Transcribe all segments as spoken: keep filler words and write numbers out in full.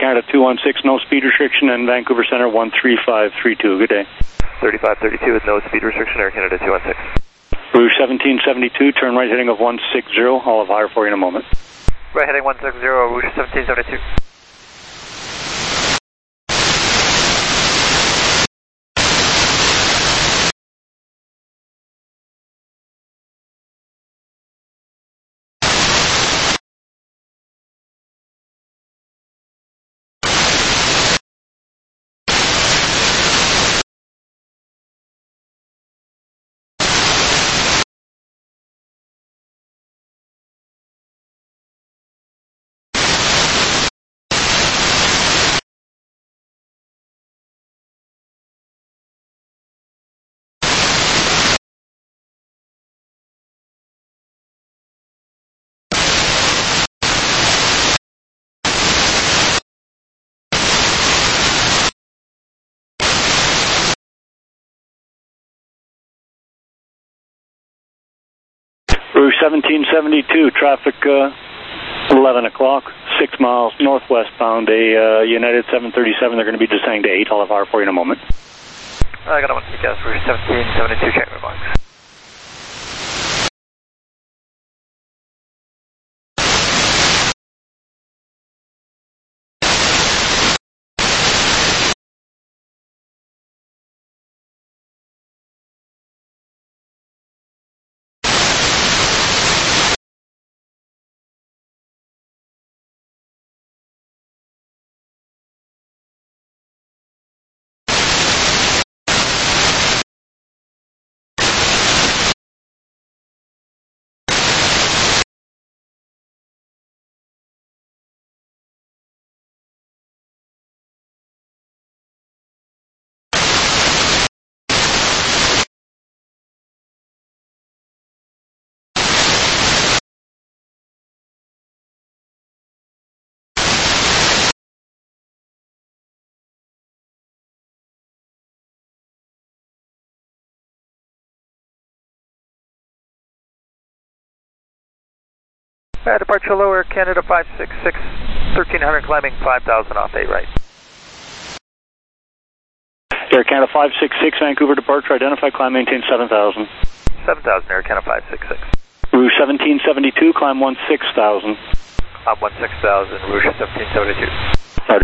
Canada two one six, no speed restriction, and Vancouver Center one three five three two. Good day. thirty-five thirty-two with no speed restriction, Air Canada two one six. Rouge seventeen seventy-two, turn right heading of one sixty, I'll have higher for you in a moment. Right heading one sixty, Rouge seventeen seventy-two. Rouge seventeen seventy-two, traffic uh, eleven o'clock, six miles northwest bound, a uh, United seven thirty-seven, they're going to be descending to eight, I'll have higher for you in a moment. I got a one C gas, Rouge seventeen seventy-two, check remarks. Uh, departure lower, Canada five six six, thirteen hundred climbing five thousand off eight right. Air Canada five six six, Vancouver departure, identify, climb, maintain seven thousand. seven thousand, Air Canada five six six. Rouge seventeen seventy-two, climb one six thousand. I'm one six thousand, Rouge seventeen seventy-two. Right.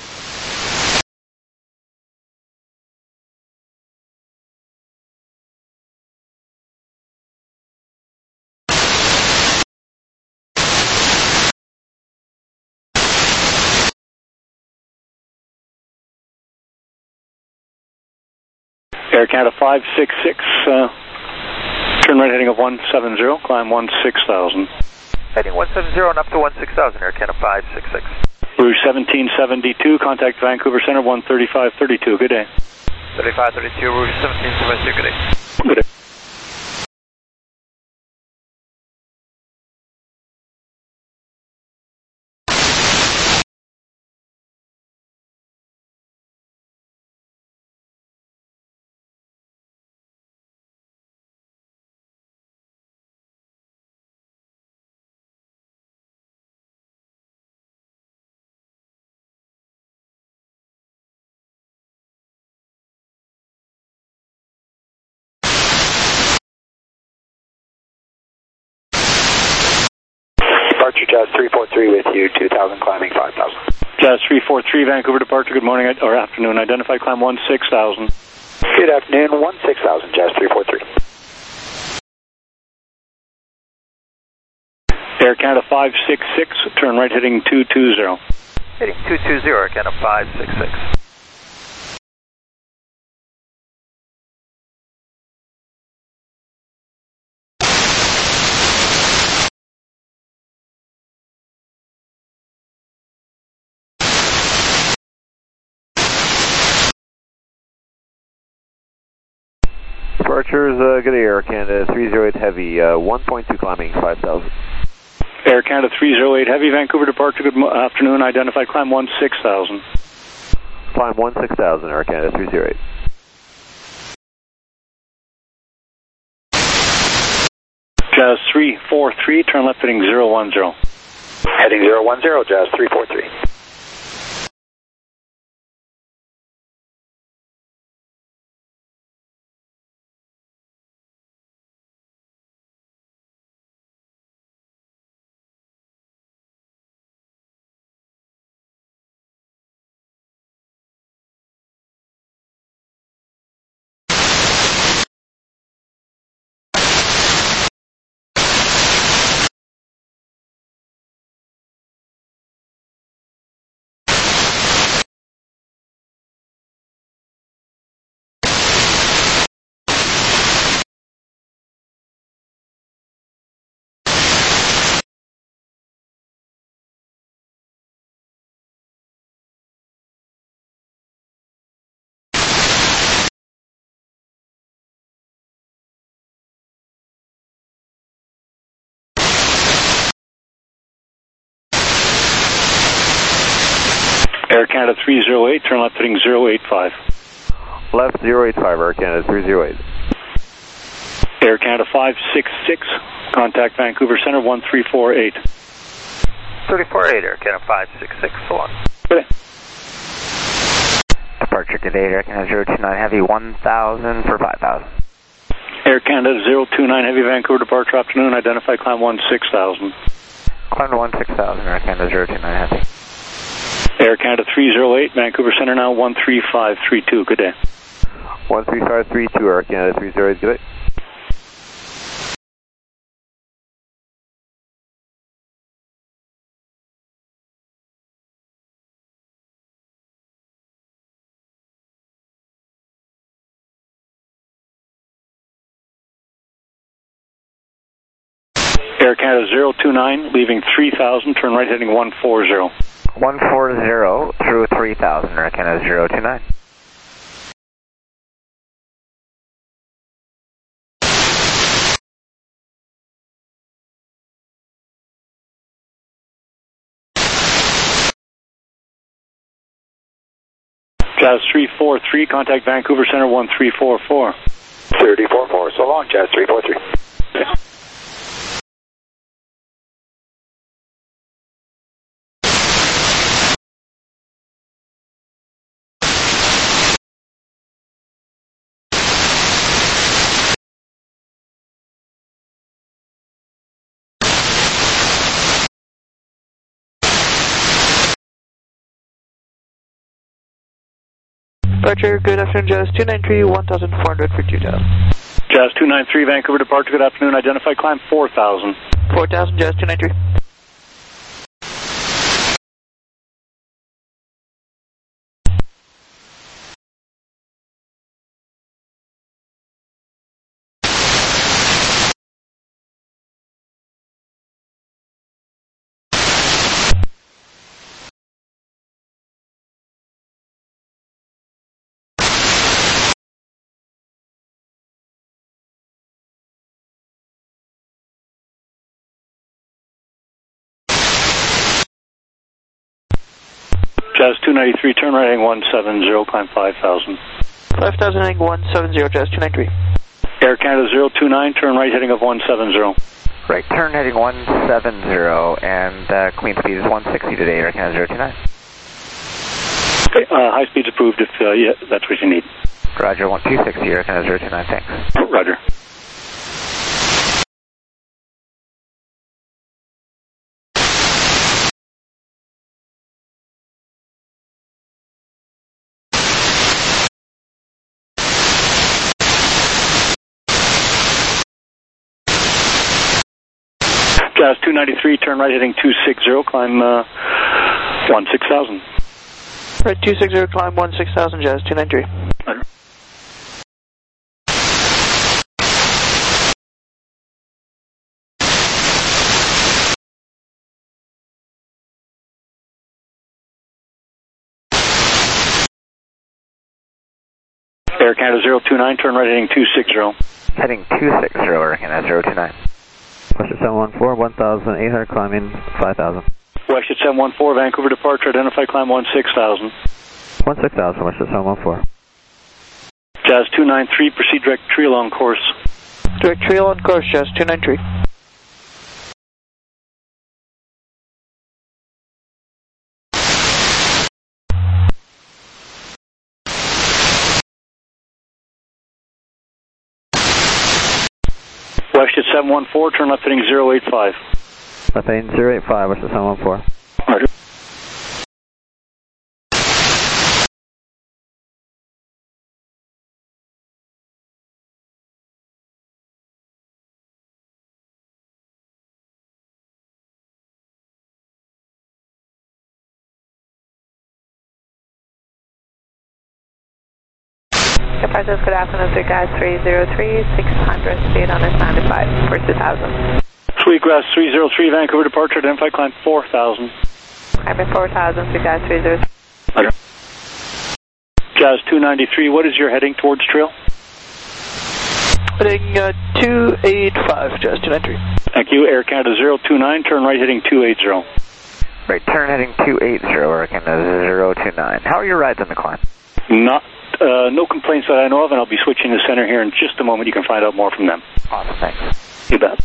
Air Canada five six six, uh, turn right heading of one seventy, climb one six thousand. Heading one seventy and up to one six thousand, Air Canada five six six. Rouge seventeen seventy-two, contact Vancouver Center one thirty-five thirty-two, good day. thirty-five thirty-two, Rouge seventeen seventy-two, good day. Good day. Departure Jazz three four three with you, two thousand climbing five thousand. Jazz three four three, Vancouver departure, good morning or afternoon, identify, climb one six thousand. Good afternoon, one six thousand, Jazz three four three. Air Canada five six six, turn right heading two two zero. Heading two two zero, Air Canada five six six. Departures, uh, good Air Canada three zero eight Heavy, uh, one point two climbing five thousand. Air Canada three zero eight Heavy, Vancouver departure, good afternoon, identified, climb one six thousand. Climb one six thousand, Air Canada three zero eight. Jazz three four three, turn left heading zero one zero. Heading zero one zero, Jazz three four three. Air Canada three zero eight, turn left heading zero eight five. Left zero eight five, Air Canada three zero eight. Air Canada five six six, contact Vancouver Center one three four eight. three four eight, Air Canada five six six, so on. Okay. Departure today, Air Canada zero two nine Heavy one thousand for five thousand. Air Canada zero two nine Heavy, Vancouver departure afternoon, identify climb one six thousand. Climb to one six thousand, Air Canada zero two nine Heavy. Air Canada three zero eight, Vancouver Center now one three five three two, good day. one three five three two, Air Canada three zero eight, good day. Air Canada zero two nine, leaving three thousand, turn right heading one four zero. one four zero through three thousand, Air Canada zero two nine. Jazz three four three, contact Vancouver Center one three four four. thirty four four, so long, Jazz three four three. Okay. Departure, good afternoon, Jazz two nine three, one thousand four hundred for Utah. Jazz two nine three, Vancouver departure, good afternoon, identify climb four thousand. four thousand, Jazz two nine three. Jazz two ninety-three, turn right heading one seven zero, climb five thousand. five thousand heading one seven zero, Jazz two nine three. Air Canada zero two nine, turn right heading of one seven zero. Right, turn heading one seven zero, and uh, clean speed is one sixty today, Air Canada zero two nine. Okay, uh, high speed's approved if uh, yeah, that's what you need. Roger, one two sixty, Air Canada zero two nine, thanks. Roger. Jazz two ninety-three, turn right heading two six zero, climb uh, one six thousand. Right, two six zero, climb one six thousand, Jazz two nine three. Roger. Air Canada zero two nine, turn right heading two six zero. Heading two six zero, Air Canada zero two nine. Western seven one four, one thousand eight hundred, climbing five thousand. Western seven one four, Vancouver departure, identify climb one six thousand. one six thousand, Western seven one four. Jazz two nine three, proceed direct tree along course. Direct trail on course, Jazz two nine three. Western seven one four, turn left heading zero eight five. Left heading zero eight five, Western seven one four. Roger. Departures, good afternoon, Sweetgrass three zero three, six hundred, speed on S ninety-five for two thousand. Sweetgrass three zero three, Vancouver departure, identify climb four thousand. Climbing four thousand, Sweetgrass three zero three. Roger. Jazz two ninety-three, what is your heading towards trail? Heading uh, two eight five, Jazz two nine three. Thank you. Air Canada zero two nine, turn right heading two eight zero. Right, turn heading two eighty, Air Canada zero two nine. How are your rides on the climb? Not, uh, no complaints that I know of, and I'll be switching to center here in just a moment. You can find out more from them. Awesome, thanks. You bet.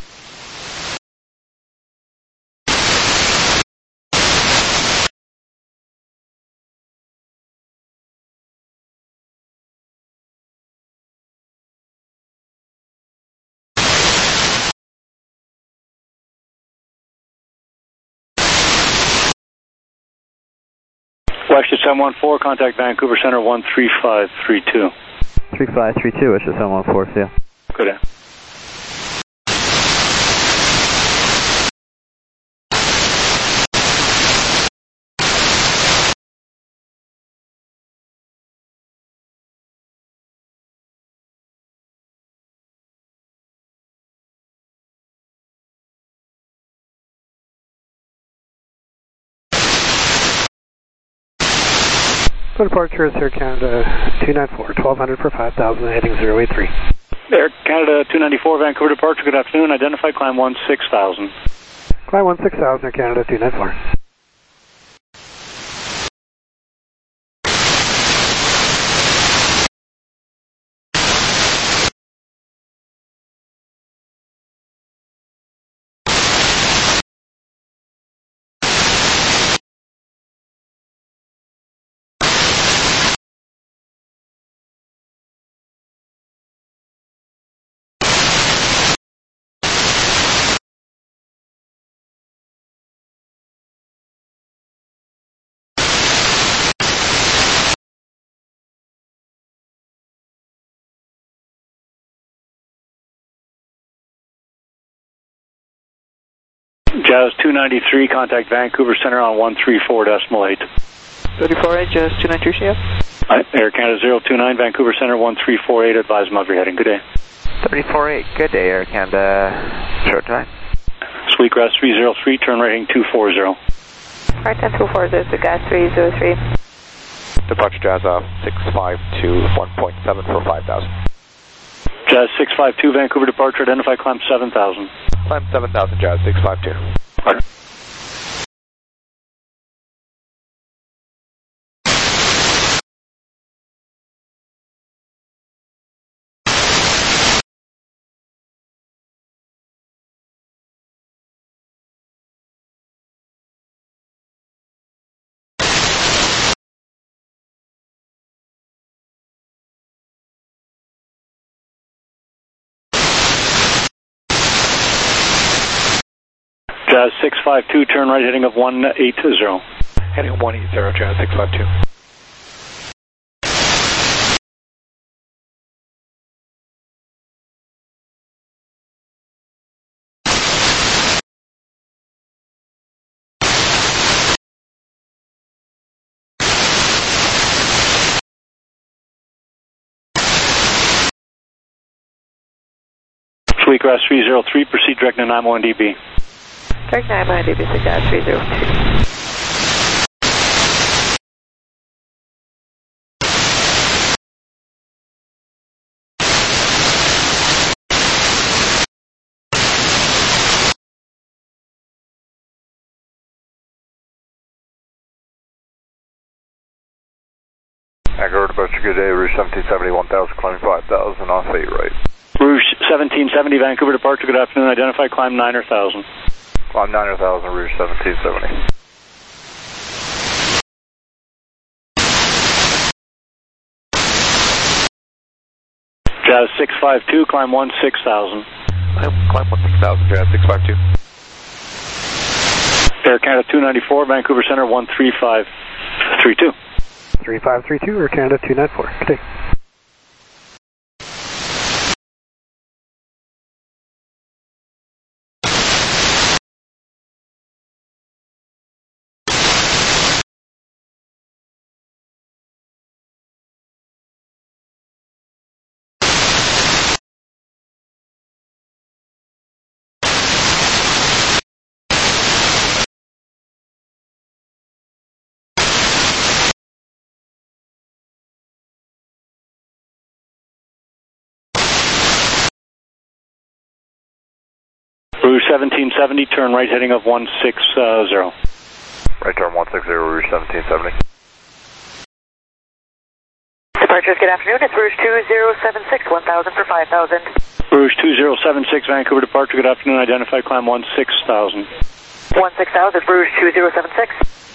Western seven one four, contact Vancouver Center one three five three two. three five three two, Western seven one four, see ya. Good day. For departure is Air Canada two ninety-four, twelve hundred for five thousand, heading zero eight three. Air Canada two ninety-four, Vancouver departure, good afternoon. Identify climb one six thousand. Climb one six thousand, Air Canada two ninety-four. Jazz two ninety-three, contact Vancouver Center on one three four decimal eight. thirty-four eight, Jazz two ninety-three, see ya. Air Canada zero two nine, Vancouver Center one three four eight, advise them of your heading. Good day. thirty-four eight, good day, Air Canada. Short time. Sweetgrass three zero three, turn right heading two forty. Alright, ten two four, this is gas three zero three. Departure Jazz off six five two, one point seven for five thousand. Jazz six five two, Vancouver departure, identify climb seven thousand. Climb seven thousand, Jazz six five two. Right. Jazz six five two, turn right heading of one eight zero. Heading one eight zero, Jazz six five two. Sweetgrass three zero three, proceed direct to nine one D B. Direct nine one D B, so gas three zero two. Vancouver departure, good day, Rouge seventeen seventy, one thousand, climbing five thousand, off eight right. Rouge seventeen seventy, Vancouver departure, good afternoon, identify climb nine thousand. Climb nine thousand, Rouge seventeen seventy. Jazz six five two, climb one six thousand. Climb, climb one six thousand, Jazz six five two. Air Canada two ninety-four, Vancouver Center one three five three two. three five three two, Air Canada two ninety-four. Good day. Rouge seventeen seventy, turn right heading of one six zero. Right turn one six zero, Rouge seventeen seventy. Departures, good afternoon. It's Rouge two zero seven six, one thousand for five thousand. Rouge two zero seven six, Vancouver departure, good afternoon, identified climb one six thousand. one six thousand, Rouge two zero seven six.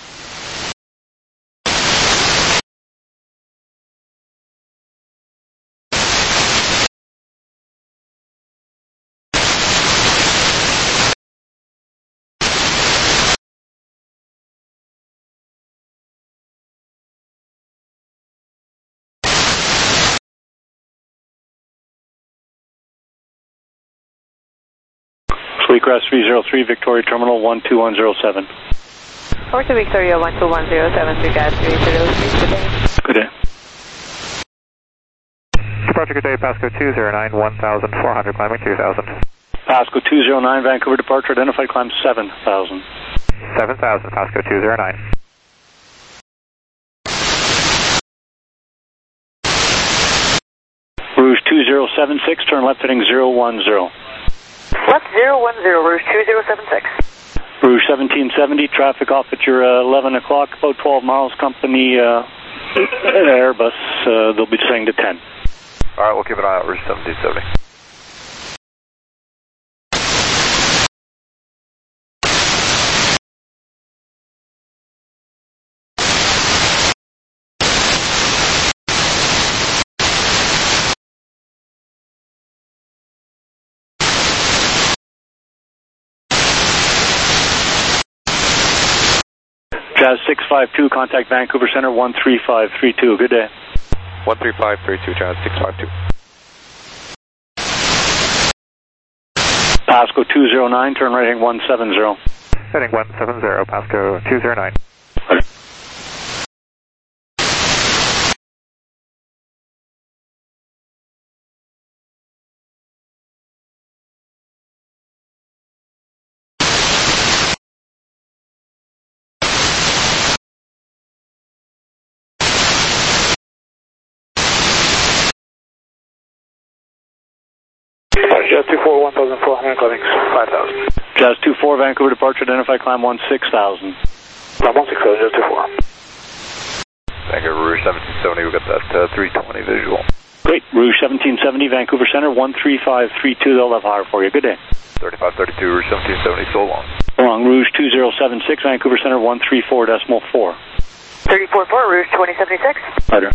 Sweetgrass three zero three, Victoria Terminal one two one zero seven. Over to Victoria one two one zero seven, Sweetgrass three zero three, good day. Good day. Departure, good day, Pasco two zero nine, one thousand four hundred, climbing two thousand. Pasco two zero nine, Vancouver departure, identified climb seven thousand. seven thousand, Pasco two zero nine. Rouge two zero seven six, turn left heading zero one zero. Left zero one zero, Rouge two zero seven six. Rouge seventeen seventy, traffic off at your uh, eleven o'clock, about twelve miles, company uh, Airbus, uh, they'll be descending to ten. Alright, we'll keep an eye out, Rouge seventeen seventy. Jazz six five two, contact Vancouver Center one three five three two, good day. one three five three two, Jazz six five two. Pasco two zero nine, turn right heading one seven zero. Heading one seven zero, Pasco two zero nine. Jazz two four, one thousand four hundred, climbing five thousand. Jazz two four, Vancouver departure, identified climb one six thousand. Climb one six thousand, Jazz two four. Vancouver Rouge seventeen seventy, we got that uh, three twenty visual. Great, Rouge seventeen seventy, Vancouver Center one three five three two, they'll have higher for you, good day. thirty-five thirty-two, Rouge seventeen seventy, so long. Long, Rouge two zero seven six, Vancouver Center one three four decimal four. thirty-four four, Rouge twenty seventy-six. Later.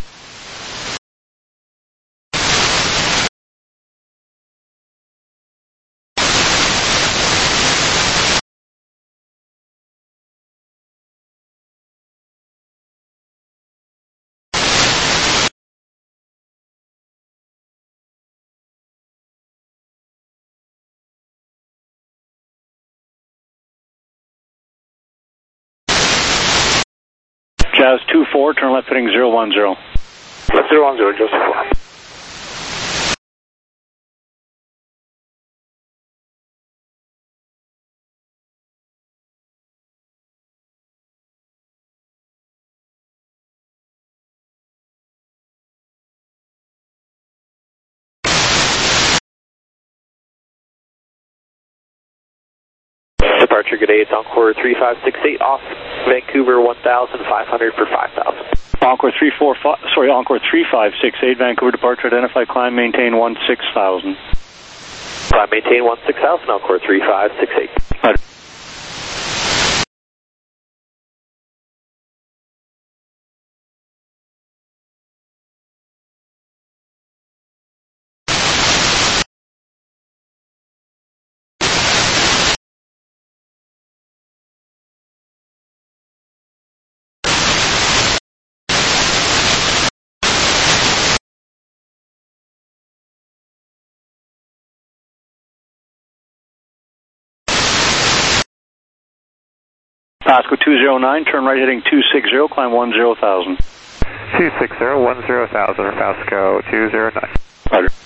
Jazz two four, turn left heading zero one zero. Left zero one zero, Jazz two four. Departure, good day, it's Encore three five six eight off Vancouver one thousand five hundred for five thousand. Encore three four five, sorry, Encore three five six eight, Vancouver departure, identified climb, maintain one six thousand. Climb, maintain one six thousand, Encore three five six eight. Later. Pasco two zero nine, turn right heading two six zero, climb one zero thousand. two six zero, one zero thousand, Pasco two zero nine. Later.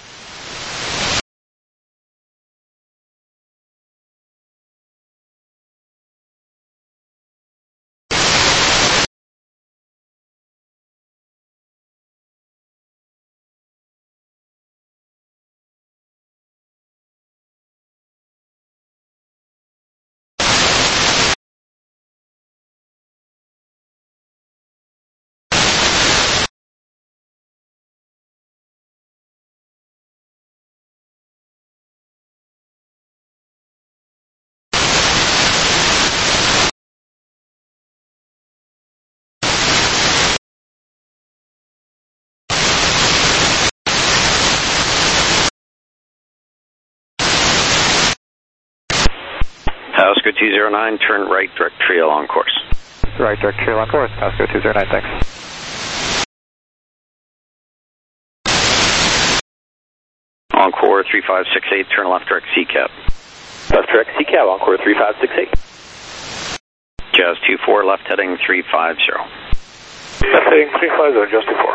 Pasco two zero nine, turn right, direct trail on course. Right, direct trail on course, Pasco two zero nine, thanks. Encore three five six eight, turn left, direct C cab. Left direct C cab, Encore three five six eight. Jazz two four, left heading three five zero. Left heading three five zero, Jazz two four.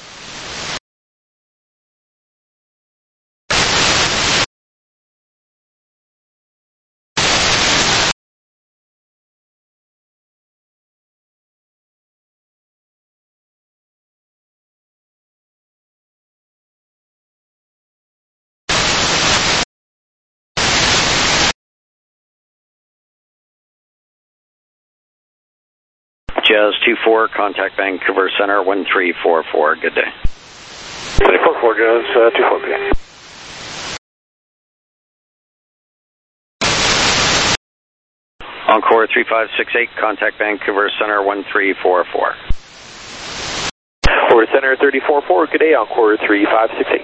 Jazz two four, contact Vancouver Center one three four four, good day. three four four, Jazz uh, two four, good day. Encore three five six eight, contact Vancouver Center one three four four. Over Center thirty four four, good day, Encore three five six eight.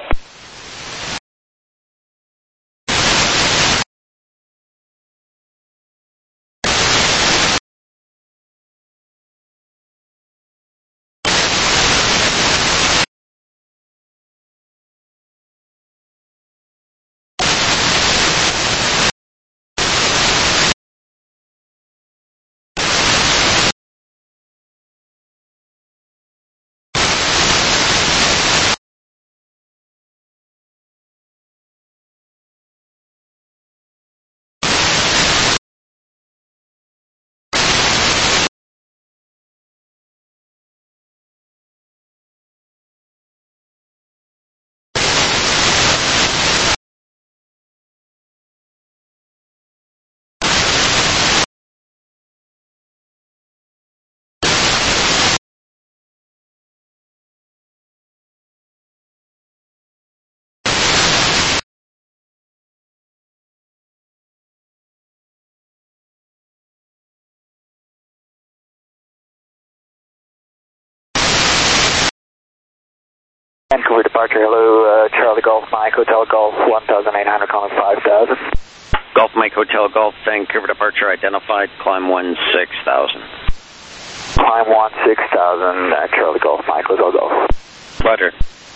Vancouver departure, hello, uh, Charlie Golf, Mike Hotel Golf, one thousand eight hundred, calling five thousand. Golf Mike Hotel Golf, Vancouver departure identified, climb one six thousand. Climb one six thousand, uh, Charlie Golf, Mike Hotel Golf. Roger.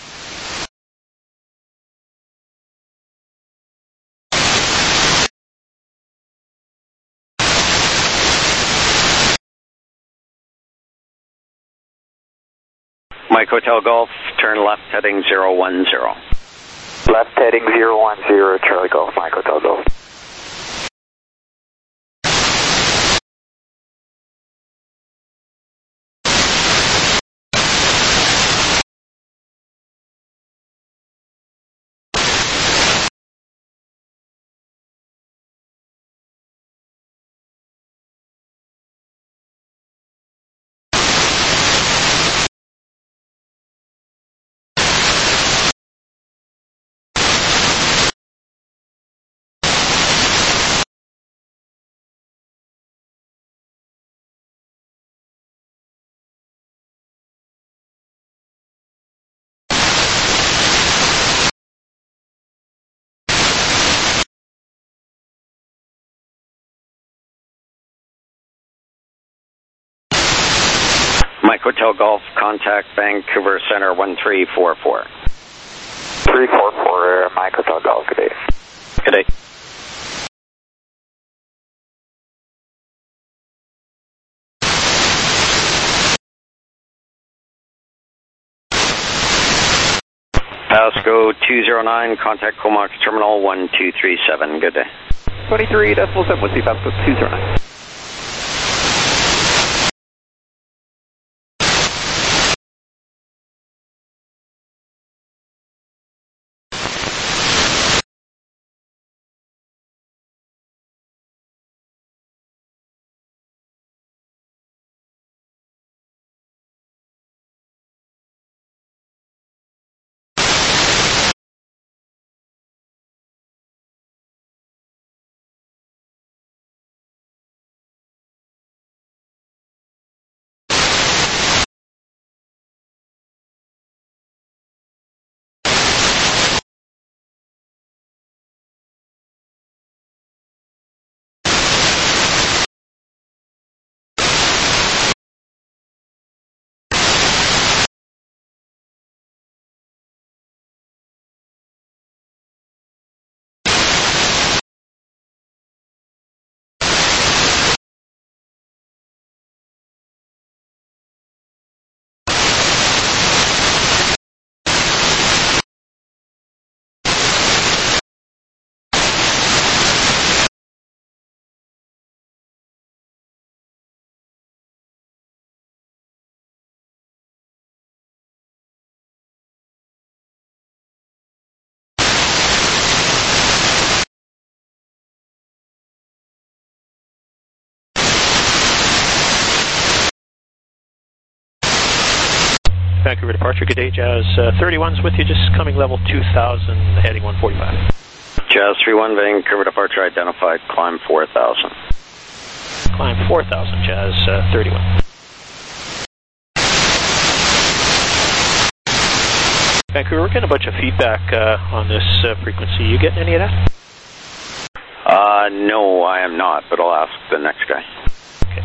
Mike Hotel Golf, turn left heading zero one zero. Left heading zero one zero, Charlie Golf, Mike Hotel Golf. Mike Hotel Golf, contact Vancouver Center one three four four. three four four, uh, Mike Hotel Golf, good day. Good day. Pasco two zero nine, contact Comox Terminal one two three seven, good day. twenty-three decimal seven with the Pasco two zero nine. Vancouver departure, good day, Jazz uh, thirty-one's with you, just coming level two thousand, heading one forty-five. Jazz three one, Vancouver departure identified, climb four thousand. Climb four thousand, Jazz uh, thirty-one. Vancouver, we're getting a bunch of feedback uh, on this uh, frequency. You getting any of that? Uh, no, I am not, but I'll ask the next guy. Okay.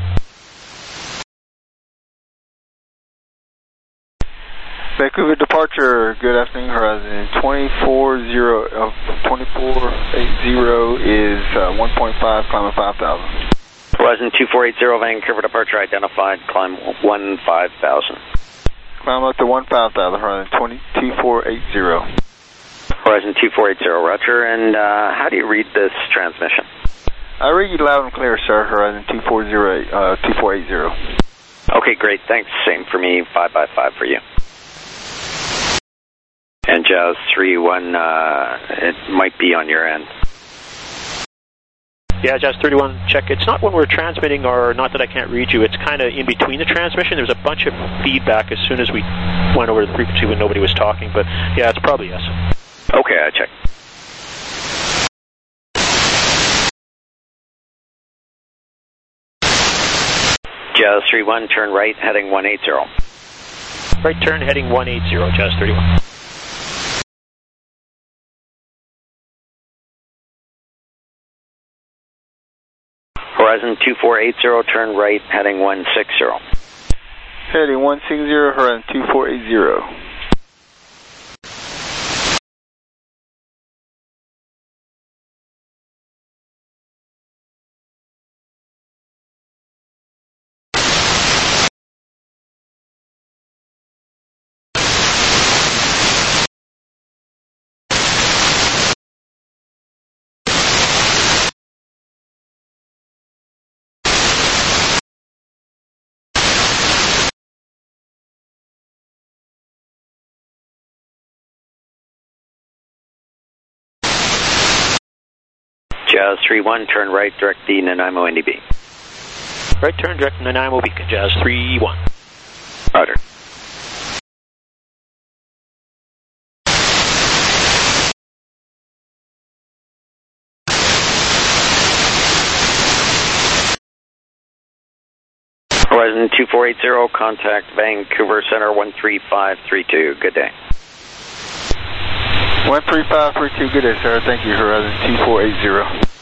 Vancouver departure, good afternoon, Horizon. twenty-four eighty is uh, one point five, climbing five thousand. Horizon two four eight zero, Vancouver departure identified, climb one five thousand. Climb up to one five thousand, Horizon two four eight zero. Horizon two four eight zero, Roger. And uh, how do you read this transmission? I read you loud and clear, sir, Horizon two four eight zero. Okay, great, thanks. Same for me, five by five for you. And Jazz three one, uh, it might be on your end. Yeah, Jazz thirty-one, check. It's not when we're transmitting or not that I can't read you. It's kind of in between the transmission. There's a bunch of feedback as soon as we went over the frequency when nobody was talking. But yeah, it's probably yes. Okay, I checked. Jazz three one, turn right, heading one eighty. Right turn, heading one eighty, Jazz thirty-one. Horizon two four eight zero, turn right, heading one sixty. Heading one sixty, Horizon two four eight zero. Jazz three one, turn right, direct the Nanaimo N D B. Right turn, direct Nanaimo Beacon, Jazz three one. Roger. Horizon two four eight zero, contact Vancouver Center one three five three two, good day. one three five three two, good day, sir. Thank you, Horizon two four eight zero.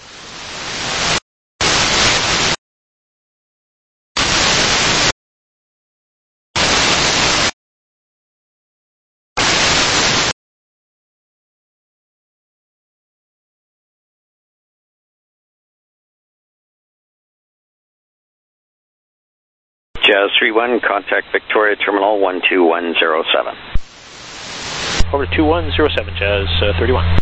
Jazz three one, contact Victoria Terminal one two one zero seven. Over two one zero seven, Jazz uh, thirty-one.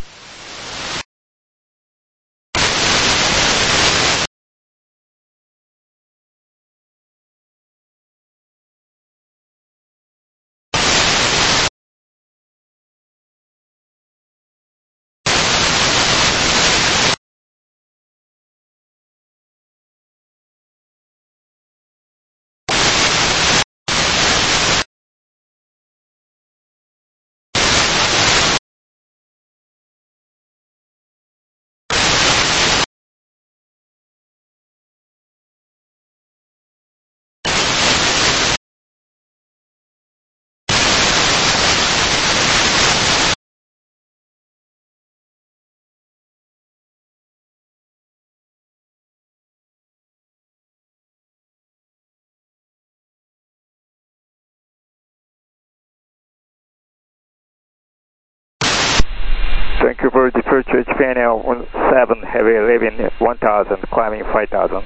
Vancouver departure H P N L one seven, heavy eleven, one thousand, climbing five thousand.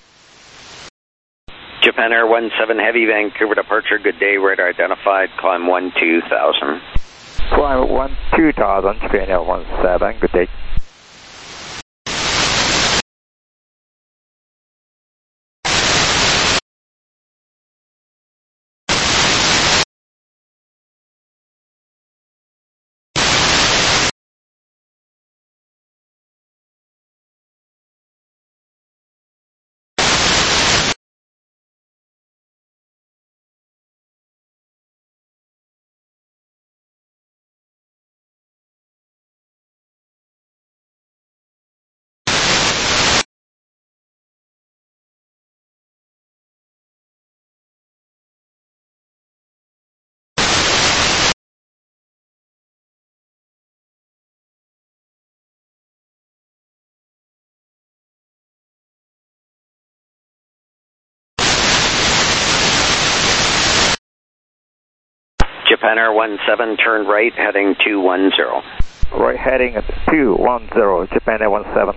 Japan Air one seven, heavy, Vancouver departure, good day, radar identified, climb one two thousand. Climb one two thousand, H P N L one seven, good day. Japan Air one seven, turn right, heading two one zero. Right, heading at two one zero, Japan Air one seven.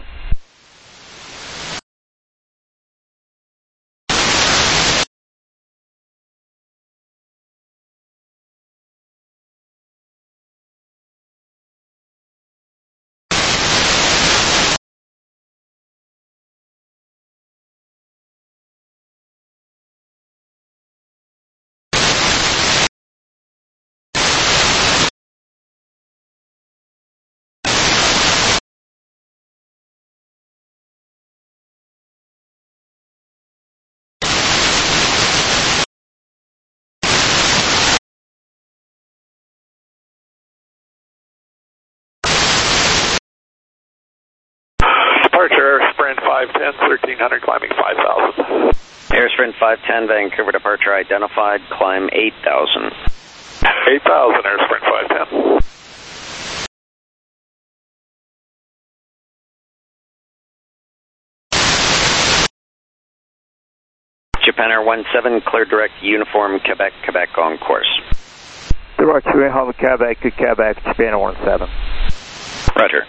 Departure, Sprint five ten, thirteen hundred, climbing five thousand. Air Sprint five ten, Vancouver departure identified, climb eight thousand. eight thousand, Air Sprint five ten. Japan Air one seven, clear direct uniform, Quebec, Quebec on course. Direct two Hover Quebec to Quebec, Japan Air one seven. Roger.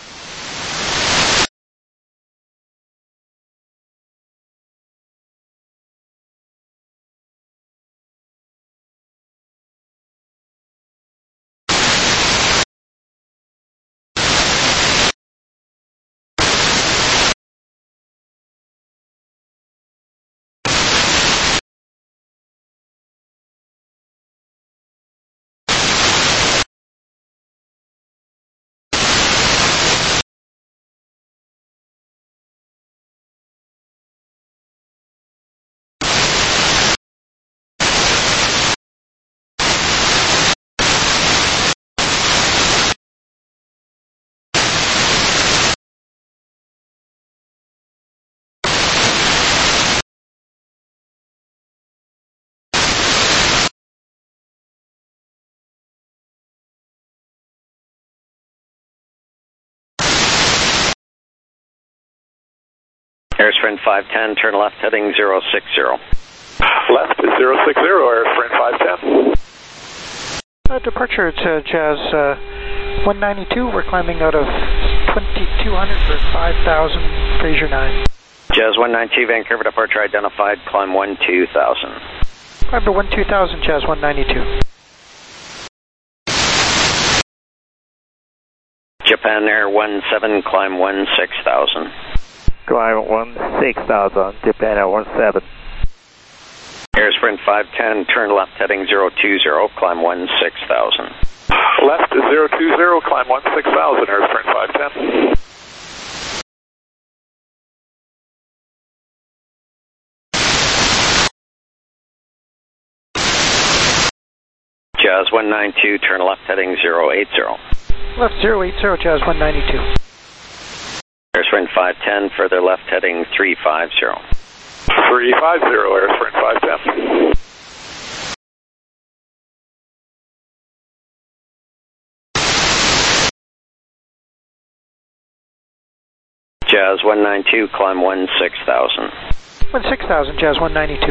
Air Sprint five ten, turn left, heading zero six zero. Left is zero six zero, Air Sprint five ten. Uh, departure to Jazz uh, one ninety-two, we're climbing out of twenty-two hundred for five thousand, Fraser nine. Jazz one ninety-two, Vancouver departure identified, climb one two thousand. Climb to one two thousand, Jazz one ninety-two. Japan Air one seven, climb one six thousand. Climb one six thousand, Japan Air one seven. Air Sprint five ten, turn left heading zero two zero, climb one six thousand. Left is zero two zero, climb one six thousand, Air Sprint five ten. Jazz one ninety-two, turn left heading zero eight zero. Left zero eight zero, Jazz one ninety-two. Air Sprint five ten, further left heading three five zero. three five zero, Air Sprint five ten. Jazz one ninety-two, climb one six thousand. one six thousand, Jazz one ninety-two.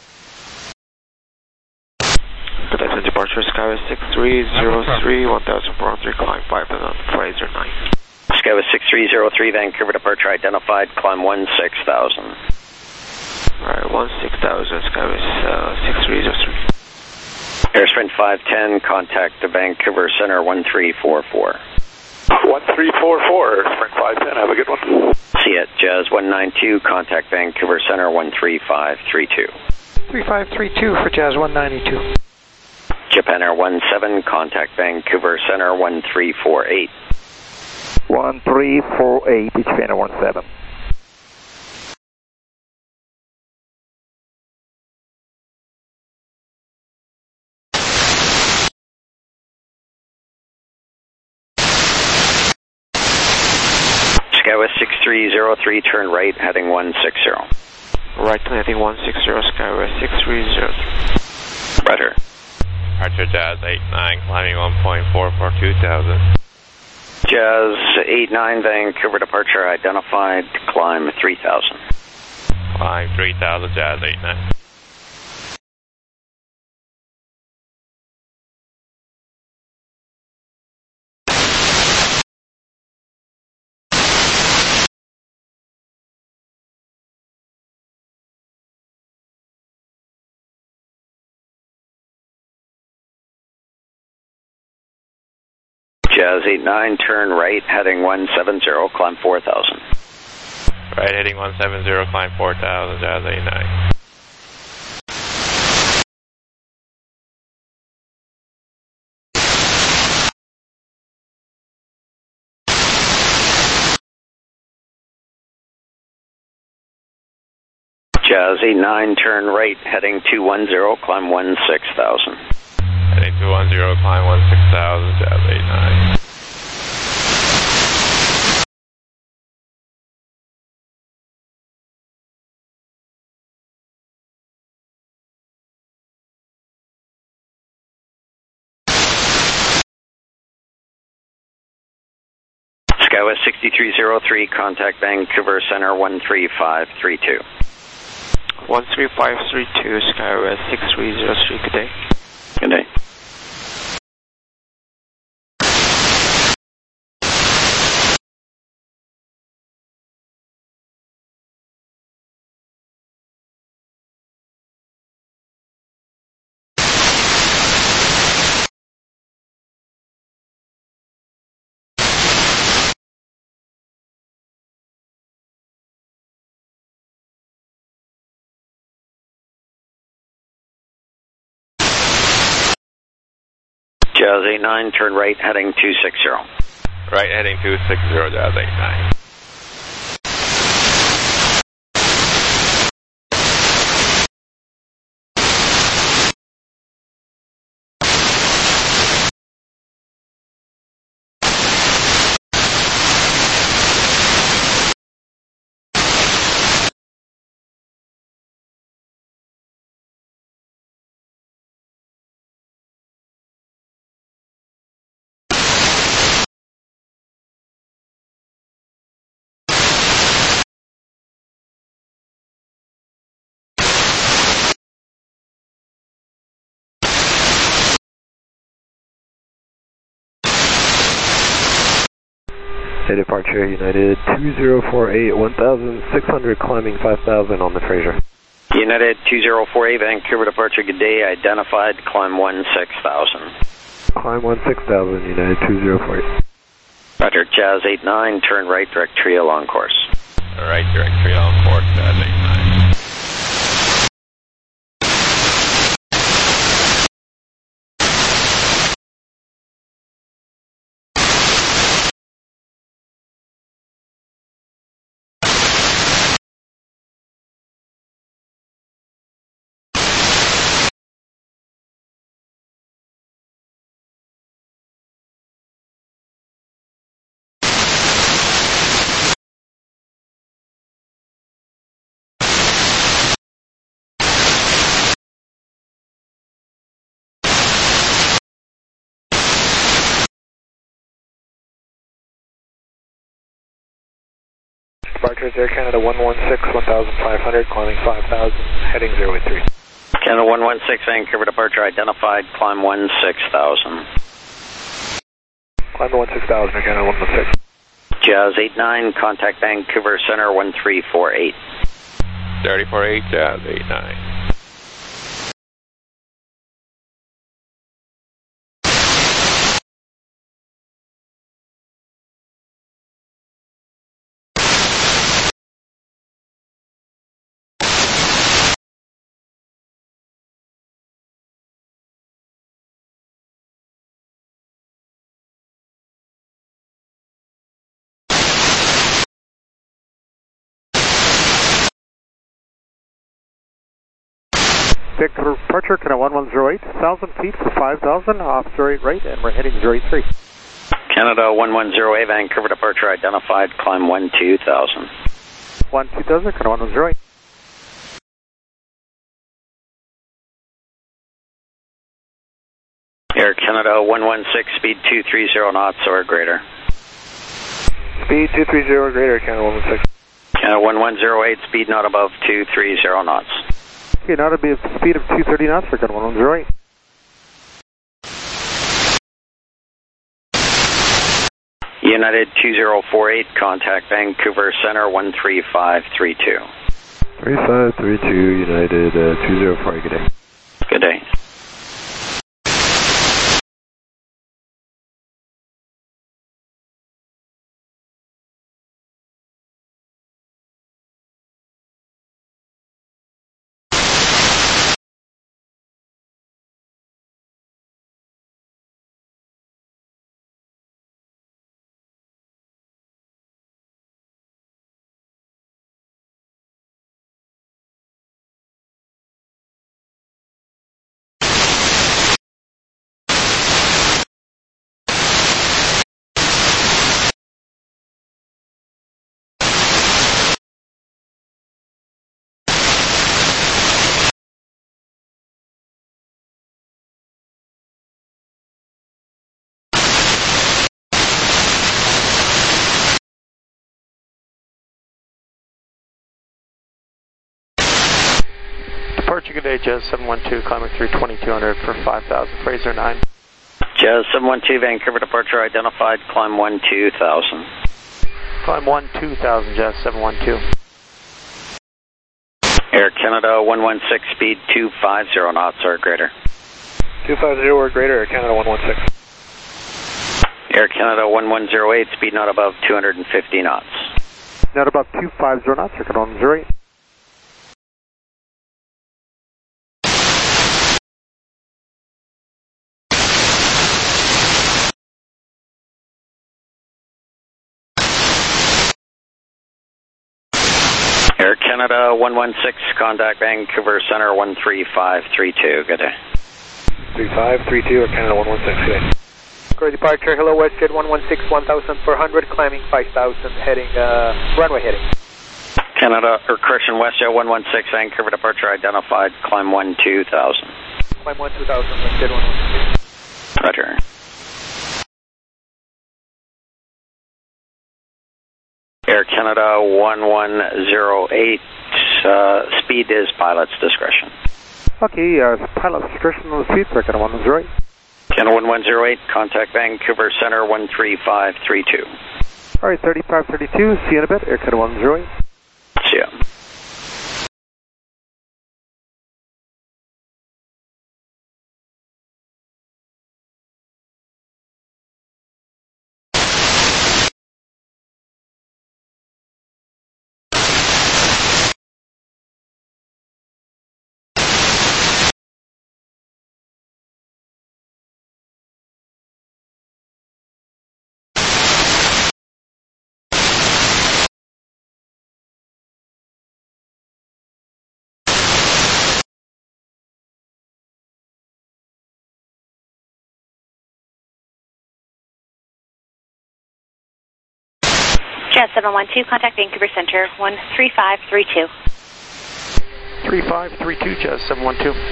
Good afternoon, departure Skywest six three zero three, one thousand four hundred, climb five thousand, Fraser nine. Skywest six three zero three, Vancouver departure identified, climb one six thousand. Alright, one six thousand, Skywest uh, six three zero three. Air Sprint five ten, contact the Vancouver Center one three four four. one three four four, Air Sprint five ten, have a good one. See it, Jazz one ninety-two, contact Vancouver Center one three five three two. three five three two for Jazz one ninety-two. Japan Air one seven, contact Vancouver Center one three four eight. one three four eight, Japan Air one seven. Skywest six three zero three, turn right, heading one six zero. Right, heading one six zero, Skywest six three zero three. Roger. Departure Jazz eight nine, climbing one point four four two thousand. Jazz eight nine, Vancouver departure identified, climb three thousand. Climb three thousand, Jazz eight nine. Jazz eight nine, turn right, heading one seven zero, climb four thousand. Right, heading one seven zero, climb four thousand, Jazz eight nine. Jazz eight nine, turn right, heading two one zero, climb one six thousand. Heading two one zero, climb one six thousand, Jazz eight nine. SkyWest sixty-three oh three, contact Vancouver Center one three five three two. one three five three two, SkyWest six three oh three, good day. Good day. Jazz eight nine, turn right, heading two six zero. Right, heading two six zero, Jazz eight nine. Hey, departure United two zero four eight, one thousand six hundred, climbing five thousand on the Fraser. United two zero four eight, Vancouver departure, good day, identified, climb one six thousand. Climb one six thousand, United two zero four eight. Roger, Jazz eight nine, turn right, direct trio on course. Right, direct trio on course, Jazz eight nine. Departure is Air Canada one one six, one thousand five hundred, climbing five thousand, heading zero eight three. Canada one one six, Vancouver departure, identified, climb one six thousand. Climb one six thousand, Air Canada one one six. Jazz eight nine, contact Vancouver Center one three four eight. thirty four eight, Jazz eight nine. Victor departure, Canada one one zero eight, one thousand feet for five thousand, off zero eight right, and we're heading zero eight three. Canada one one zero eight, Vancouver departure, identified, climb one two thousand. one two thousand, Canada one one zero eight. Air Canada one one six, speed two three zero knots or greater. Speed two three zero or greater, Canada one one six. Canada one one zero eight, speed not above two three zero knots. Okay, now to be a speed of two thirty knots for Canada one one zero eight. United two zero four eight, contact Vancouver Center one three five three two. three five three two, United uh, two zero four eight, good day. Good day. Departure, good day, Jazz seven one two, climbing through twenty-two hundred for five thousand, Fraser nine. Jazz seven one two, Vancouver departure identified, climb one two thousand. Climb one two thousand, Jazz seven one two. Air Canada one one six, speed two five zero knots or greater. two five zero or greater, Air Canada one one six. Air Canada one one zero eight, speed not above two hundred fifty knots. Not above two five zero knots, Air Canada one one zero eight. Air Canada one one six, contact Vancouver Center one three five three two, good day. three five three two, Air Canada one one six, good day. Correct departure, hello WestJet one one six, one thousand four hundred, climbing five thousand, heading, uh, runway heading. Canada, or correction, WestJet one one six, Vancouver departure identified, climb one two thousand. Climb one two thousand, WestJet one one six. Roger. Air Canada one one zero eight, uh, speed is pilot's discretion. Okay, uh, pilot's discretion on the speed, Air Canada one one zero eight. Canada one one zero eight, contact Vancouver Center one three five three two. Alright, thirty-five thirty-two, see you in a bit, Air Canada one one zero eight. See ya. Jazz seven one two, contact Vancouver Center one three five three two. three five three two, Jazz seven one two.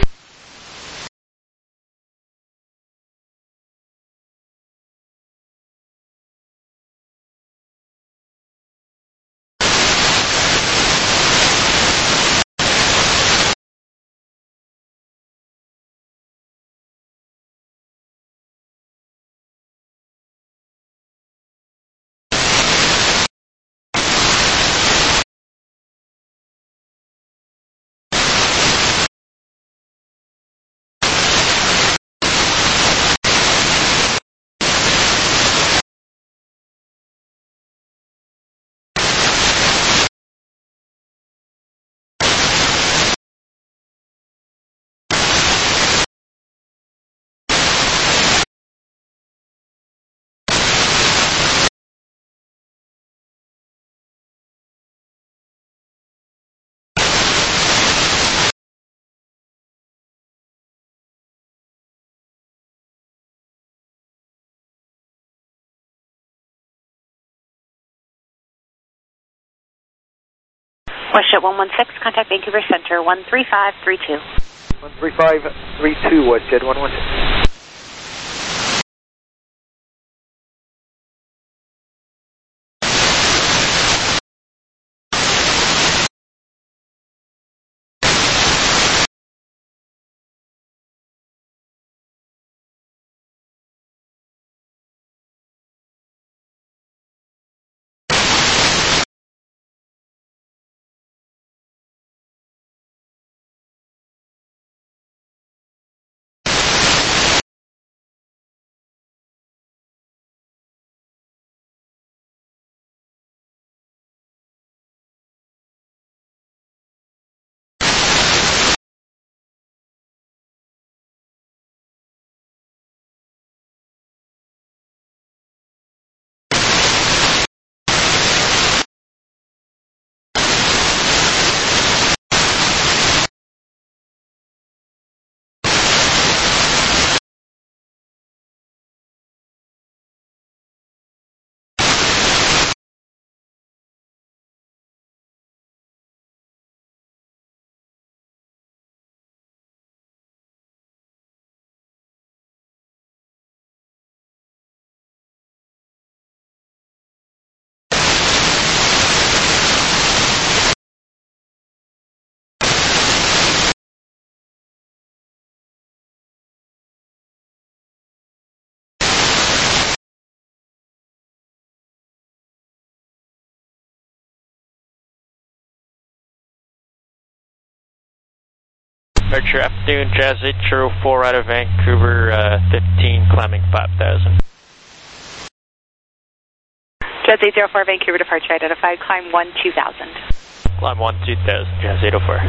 WestJet one one six, contact Vancouver Center one three five three two. one three five three two, WestJet one one six. Departure afternoon, Jazz eight zero four out of Vancouver, uh, fifteen, climbing five thousand. Jazz eight zero four, Vancouver departure identified, climb one two thousand. Climb one two thousand, Jazz eight zero four.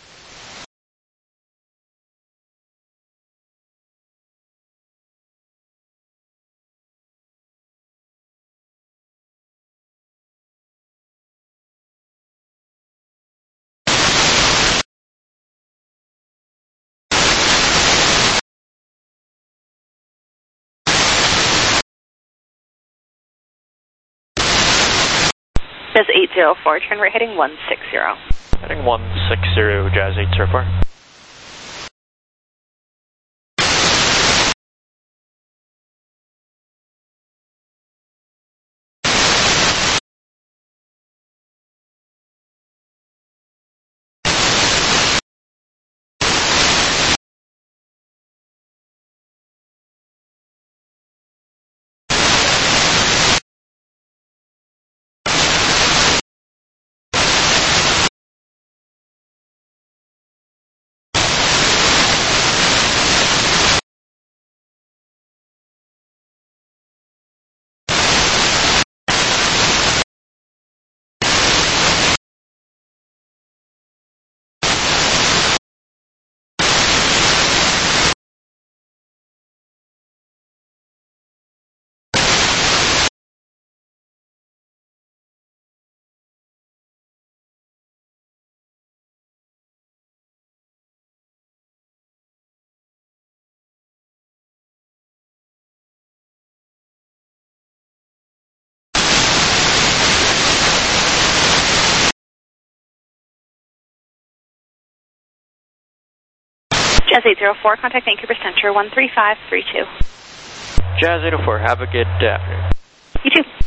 Jazz eight zero four, turn right heading one six zero. Heading one six zero, Jazz eight zero four. Jazz eight zero four, contact Vancouver Center one three five three two. Jazz eight zero four, have a good afternoon. You too.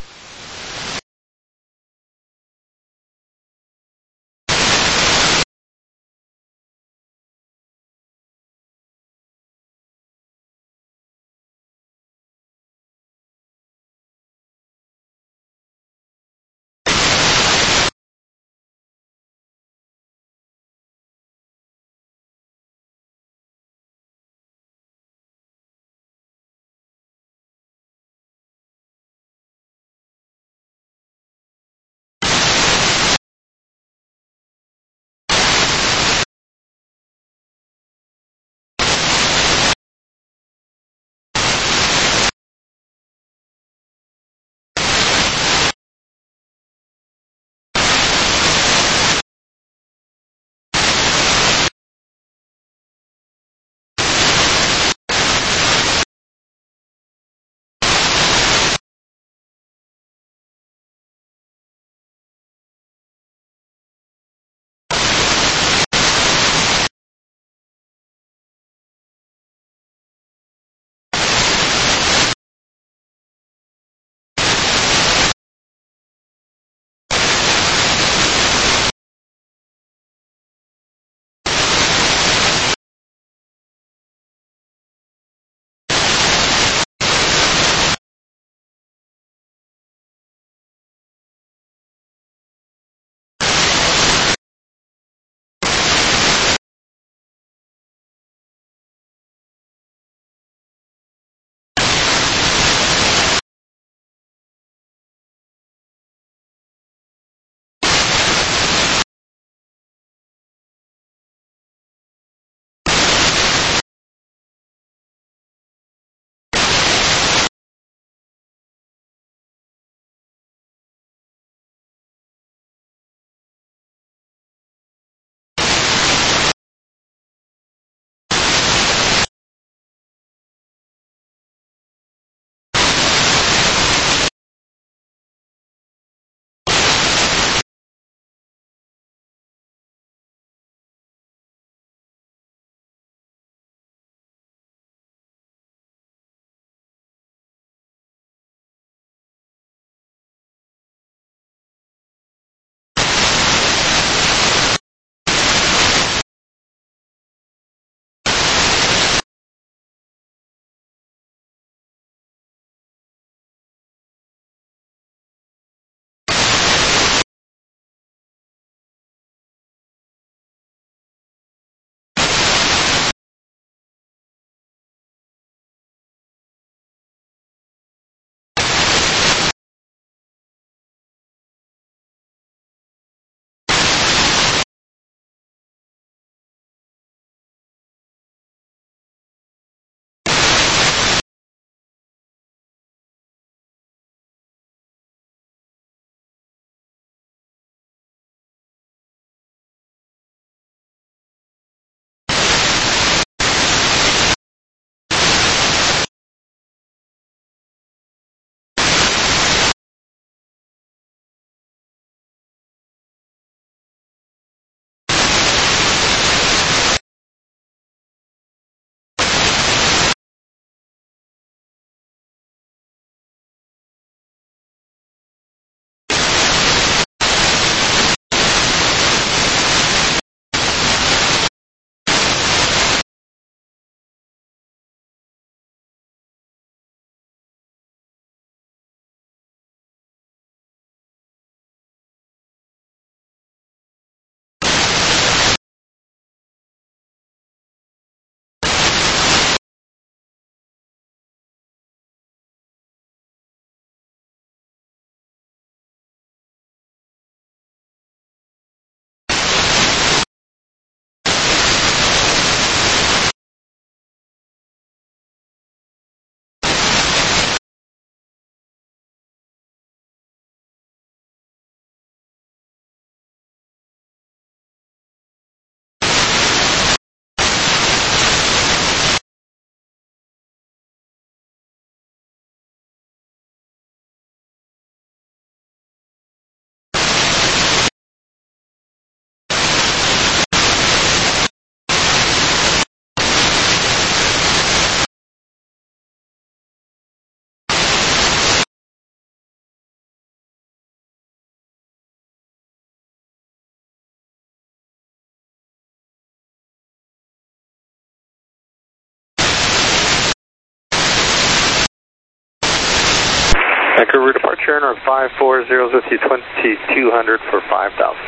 Vancouver departure, Air North five four zero with you, twenty-two hundred for five thousand.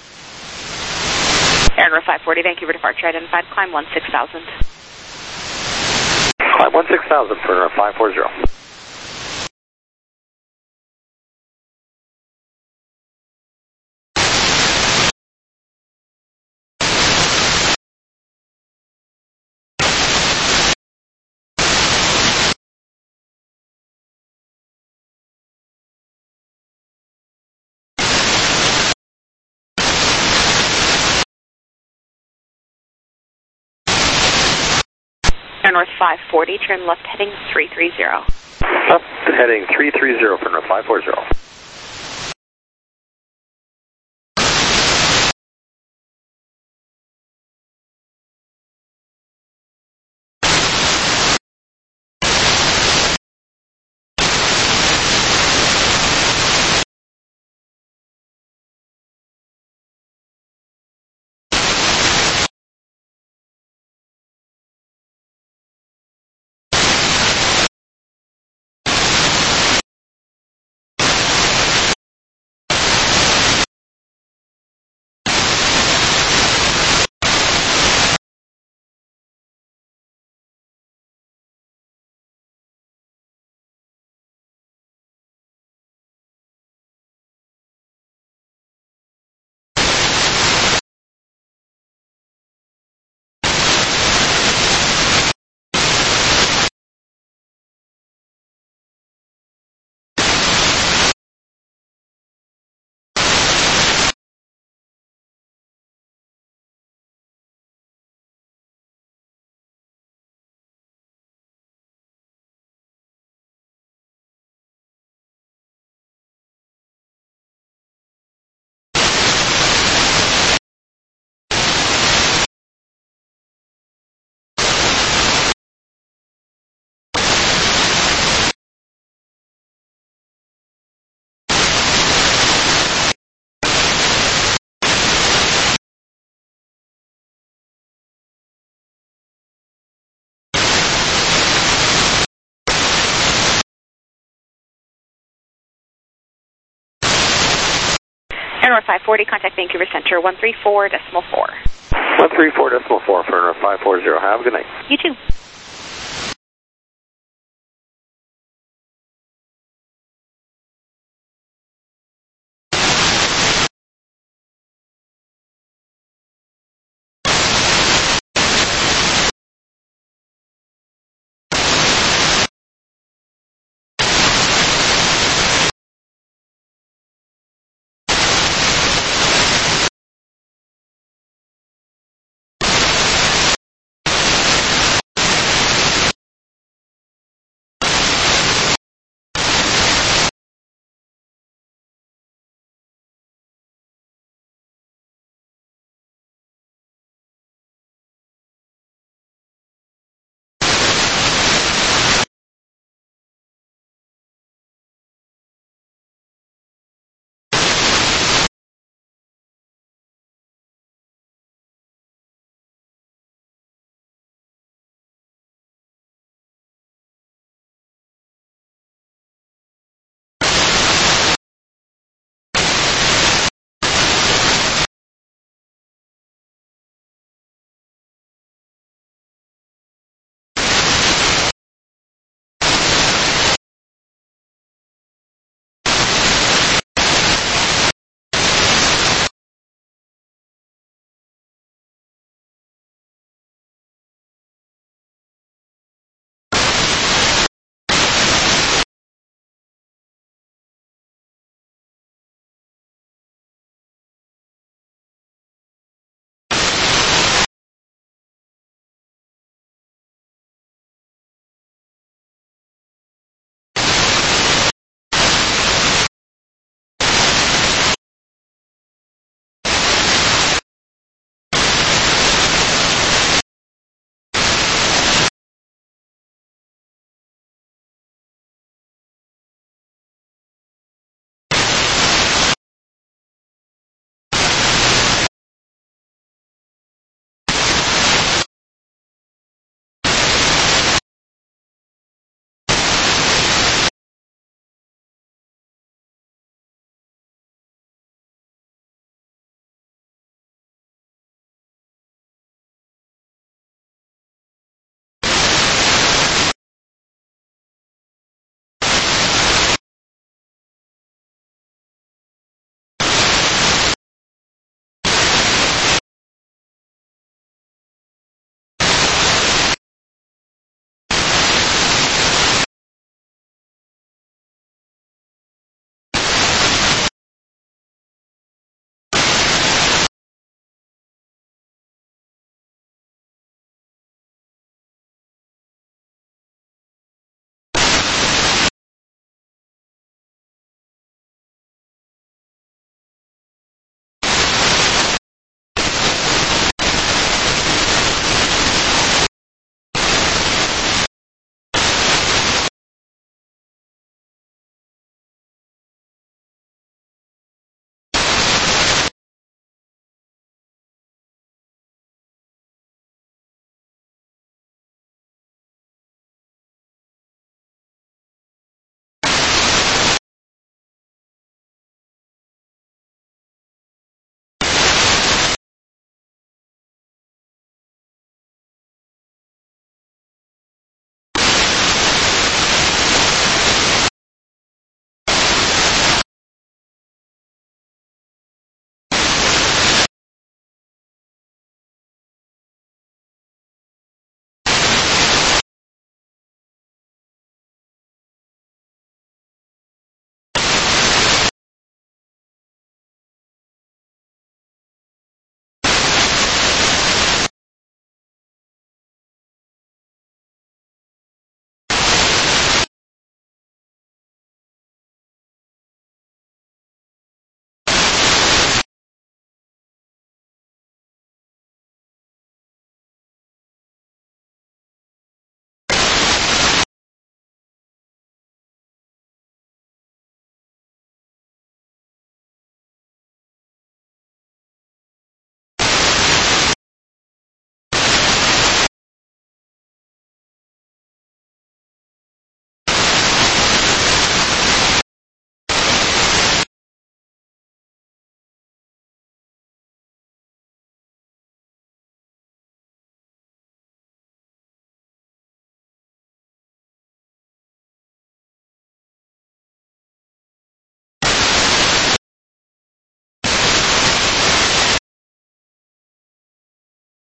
Air North five forty, Vancouver departure identified, climb one six thousand. Climb one six thousand for Air North five four zero. Air North five forty, turn left heading three three zero. Left heading three three zero for Air North five four zero. Air North five forty, contact Vancouver Center one three four decimal four. one three four decimal four for Air North five four zero. Have a good night. You too.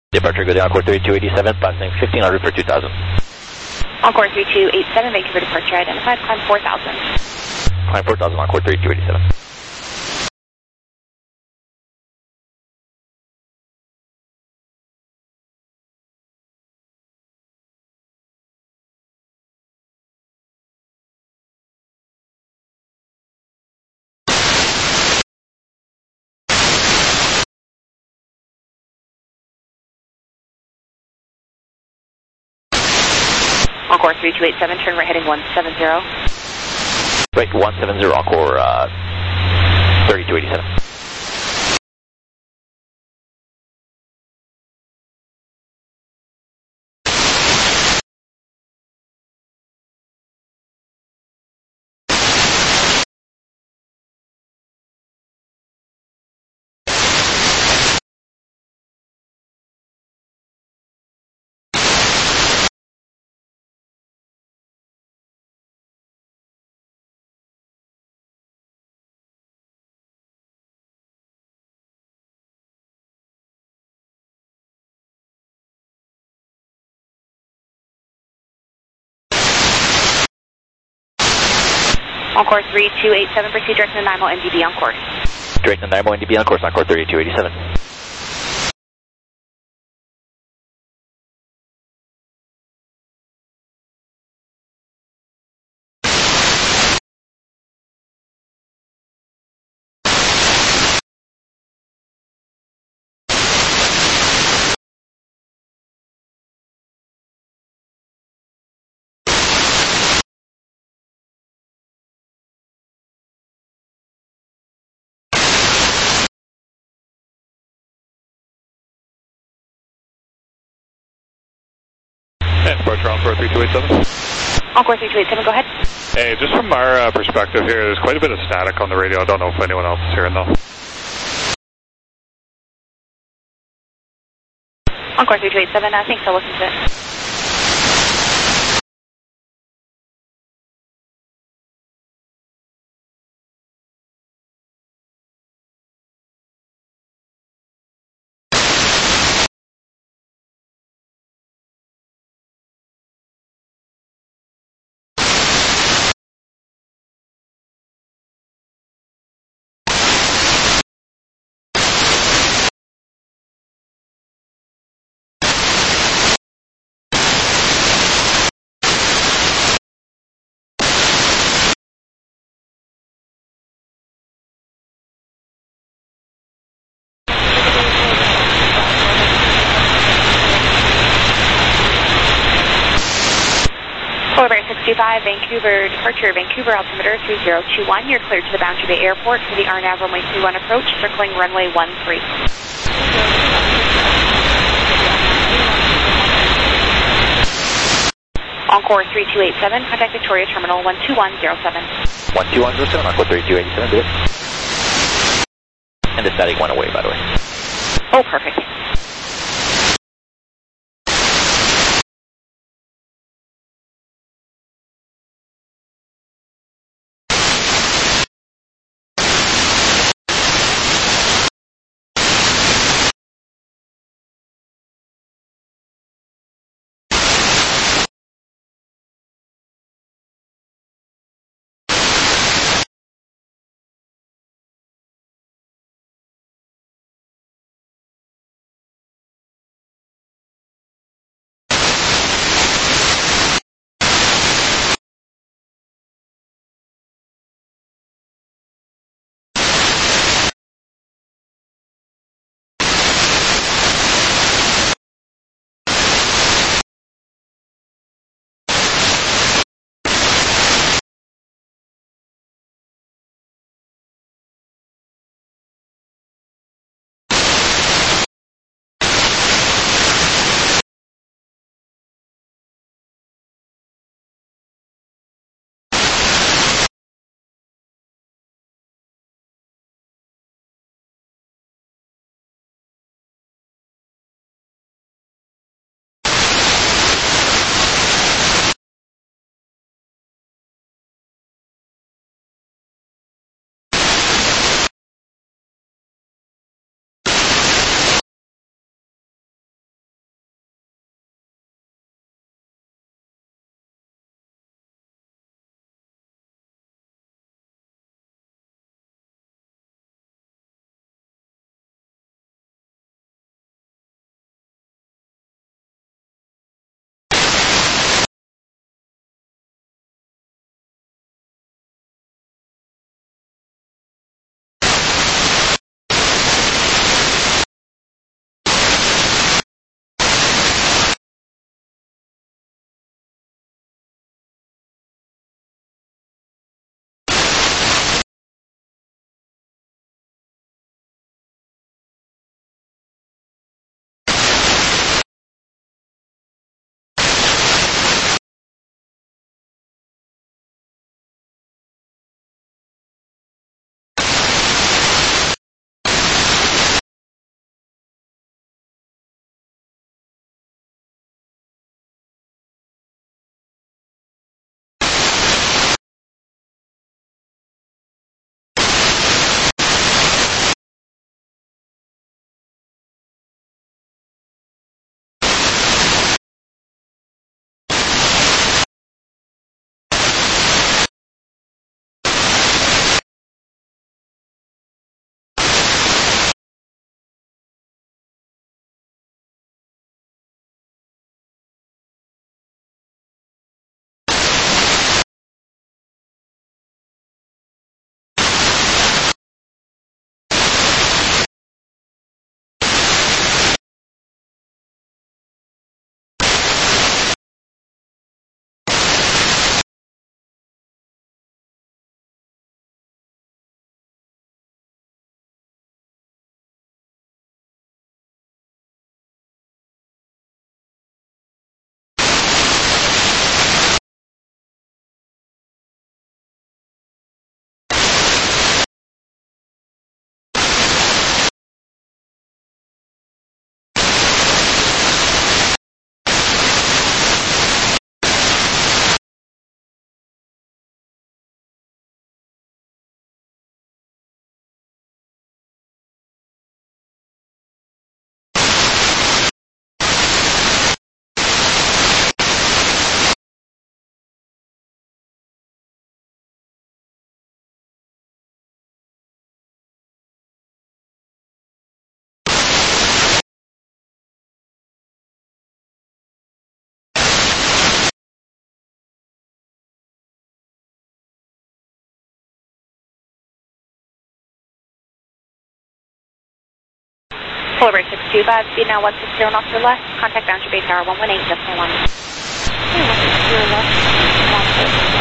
Departure, good day, Encore three two eight seven, passing fifteen hundred for two thousand. Encore three two eight seven, Vancouver departure identified, climb four thousand. Climb four thousand, Encore three two eight seven. Encore three two eight seven, turn right heading one seven zero. Right, one seven zero, Encore uh, thirty-two eighty-seven. Encore three two eight seven, proceed direct to Nanaimo N D B on course. Direct to Nanaimo N D B on course, Encore thirty-two eighty-seven. Departure Encore three two eight seven. Encore three two eight seven, go ahead. Hey, just from our uh, perspective here, there's quite a bit of static on the radio. I don't know if anyone else is hearing though. Encore three two eight seven, I think so, listen to it. sixty-five, Vancouver departure, Vancouver altimeter three zero two one. You're cleared to the Boundary Bay Airport for the R NAV runway two one approach, circling runway one three. Encore three two eight seven, contact Victoria Terminal one two one zero seven. one two one zero seven, Encore thirty-two eighty-seven, do it. And the static went away, by the way. Oh, perfect. Full break six two five, speed now one six zero knots or less. Contact Boundary Bay Tower one one eight, decimal one. one six zero left, one six.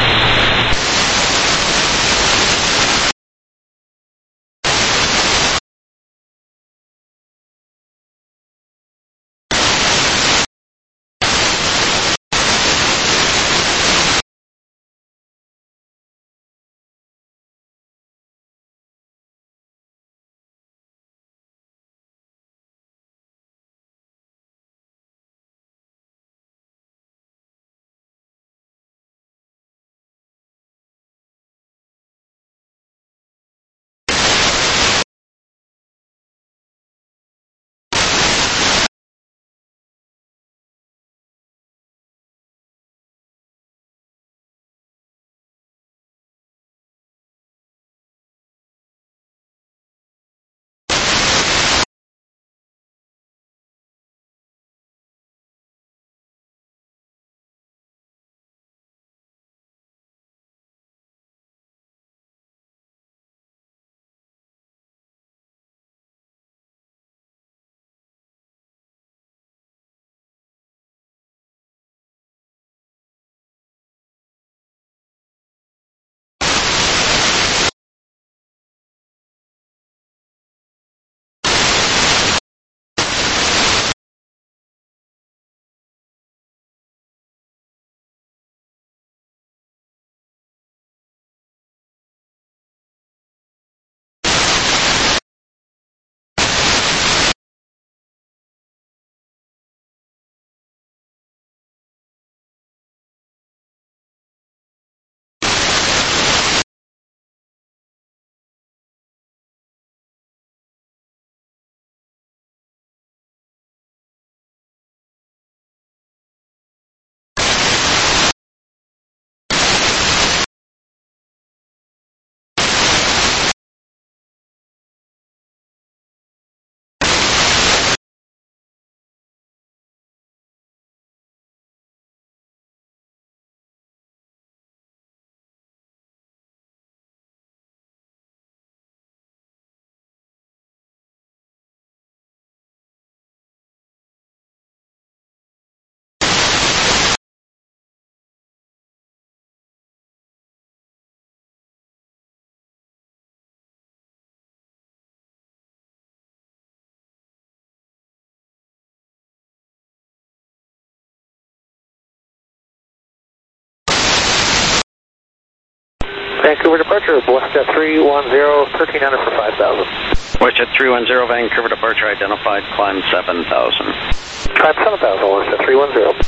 Vancouver departure, WestJet three one zero, thirteen hundred for five thousand. WestJet three one zero, Vancouver departure identified, climb seven thousand. Climb seven thousand, WestJet three one zero.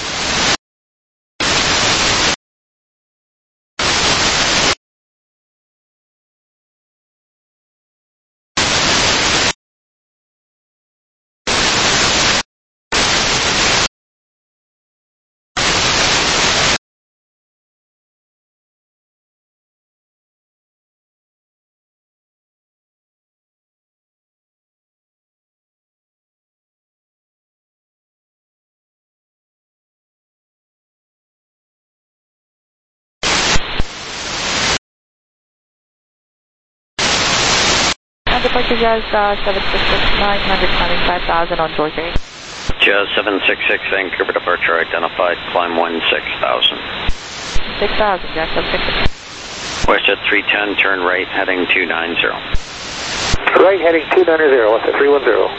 Departure Jazz uh, seven six six, nine hundred, climbing five thousand on George eight. Jazz seven six six, Vancouver departure identified, climb one six thousand. six thousand, Jazz seven six six. WestJet three ten, turn right, heading two nine zero. Right, heading two nine zero, WestJet three one zero.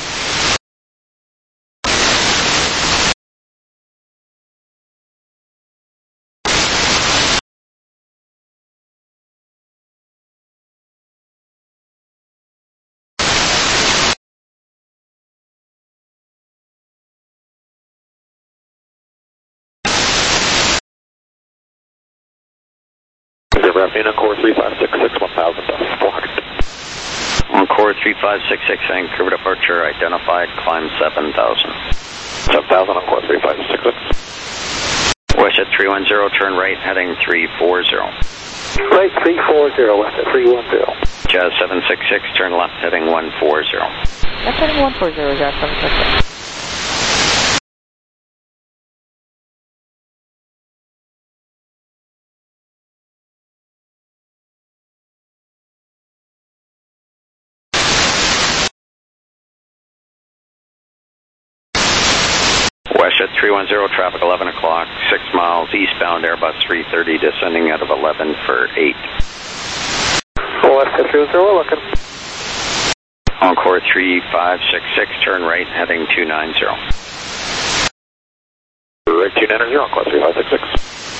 On core three five six six, one thousand, four hundred. On core three five six six, Vancouver departure identified, climb seven thousand. seven thousand on core three five six six. WestJet three one zero, turn right, heading three four zero. Right, three four zero, WestJet three one zero. Jazz seven six six, turn left, heading one four zero. That's heading one four zero, Jazz seven six six. WestJet three one zero, traffic eleven o'clock, six miles eastbound, Airbus three thirty, descending out of eleven for eight. WestJet three one zero, looking. Encore three five six six, turn right, heading two nine zero. Right two nine zero, Encore three five six six.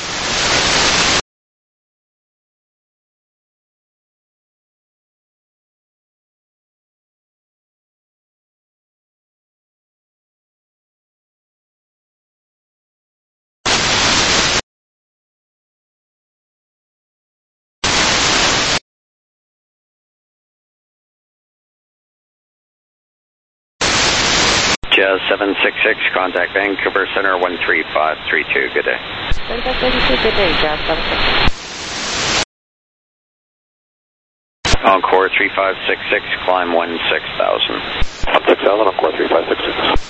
Jazz seven six six, contact Vancouver Center one three five three two, good day. Contact thirty-two, good day, Jazz seven six six. Encore three five six six, climb one six thousand. one six thousand, Encore three five six six.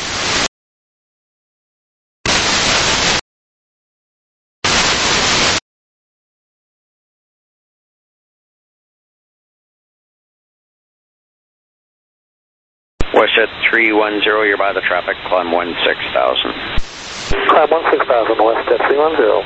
WestJet three one zero, you're by the traffic, climb one six thousand. Climb one six thousand, WestJet three one zero.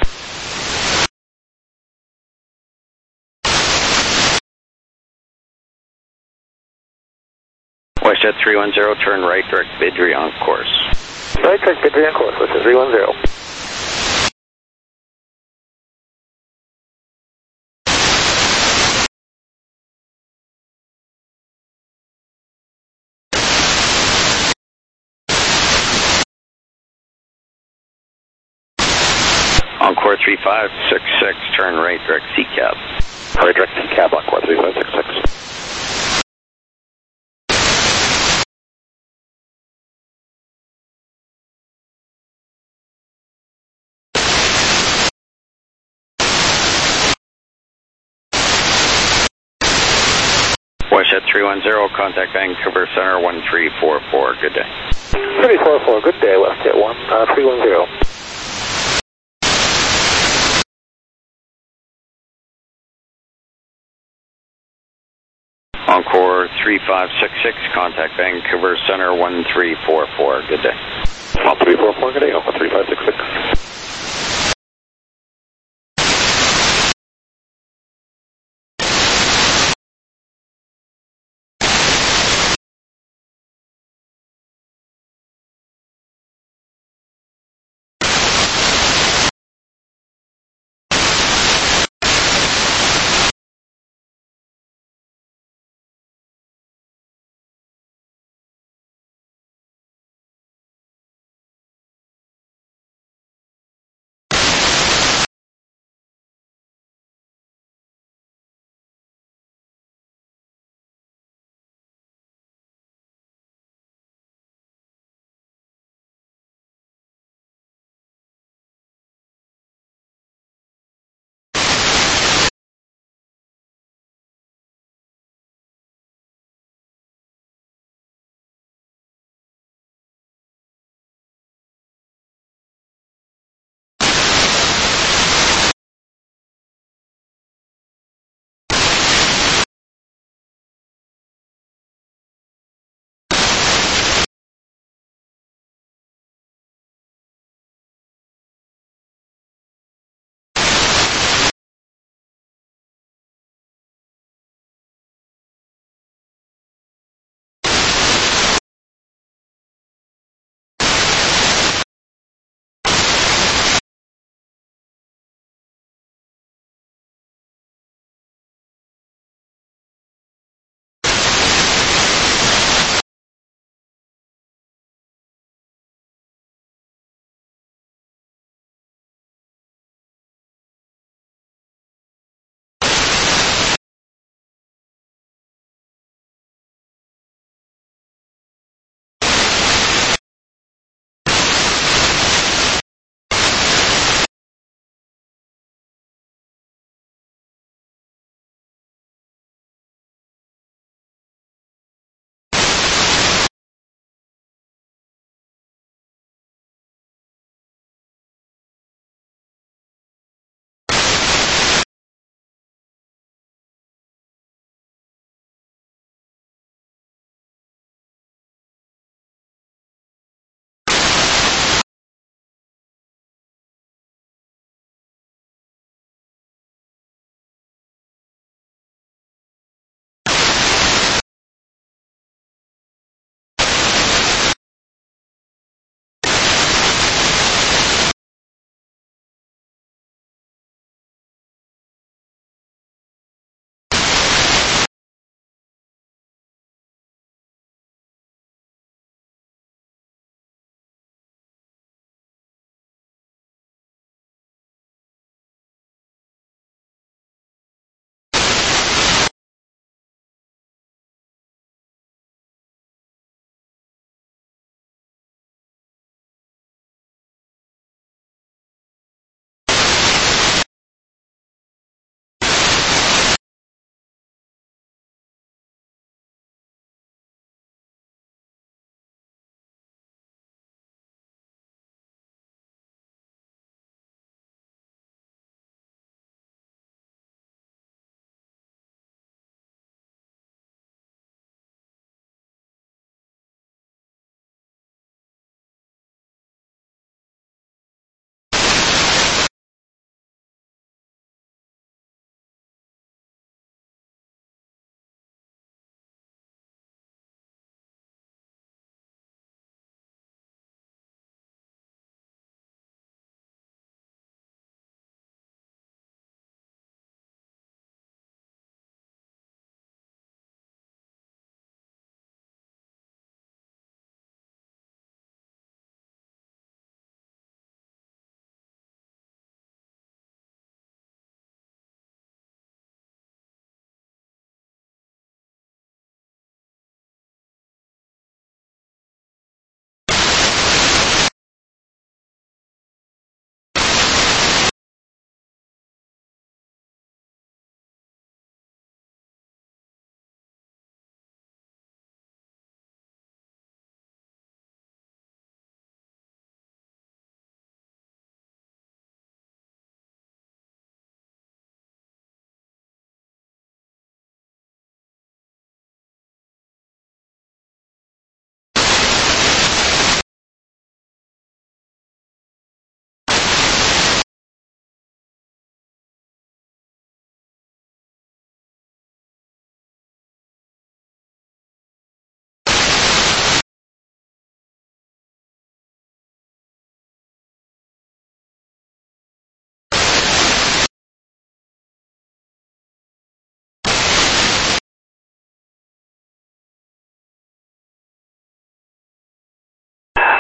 WestJet three one zero, turn right, direct Bidri on course. Right, direct Bidri on course, WestJet three one zero. Encore three five six six, turn right, direct C cab. Right, direct C cab, Encore three five six six. WestJet three one zero, contact Vancouver Center one three four four, good day. three four four, good day, WestJet one, uh, three one zero. Encore three five six six, contact Vancouver Center one three four four, good day. one three four four, good day, Encore three five six six.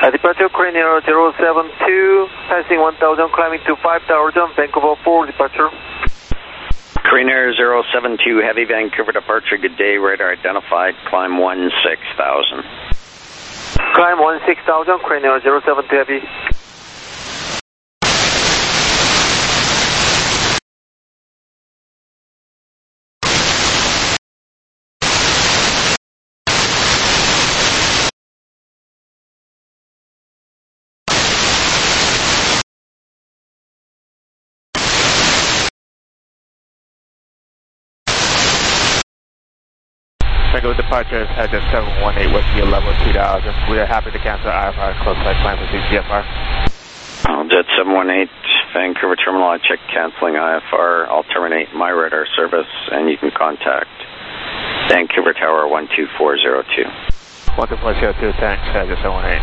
Uh, departure Korean Air zero seven two, passing one thousand, climbing to five thousand, Vancouver four, departure. Korean Air zero seven two, heavy Vancouver departure, good day, radar identified, climb one six thousand. Climb one six thousand, Korean Air zero seven two, heavy. Vancouver departure is headed seven one eight Whiskey level two thousand. We are happy to cancel I F R close flight plan for C G F R. I'll jet seven one eight, Vancouver terminal, I check canceling I F R. I'll terminate my radar service and you can contact Vancouver Tower one two four zero two. one two four zero two, thanks, headed seven one eight.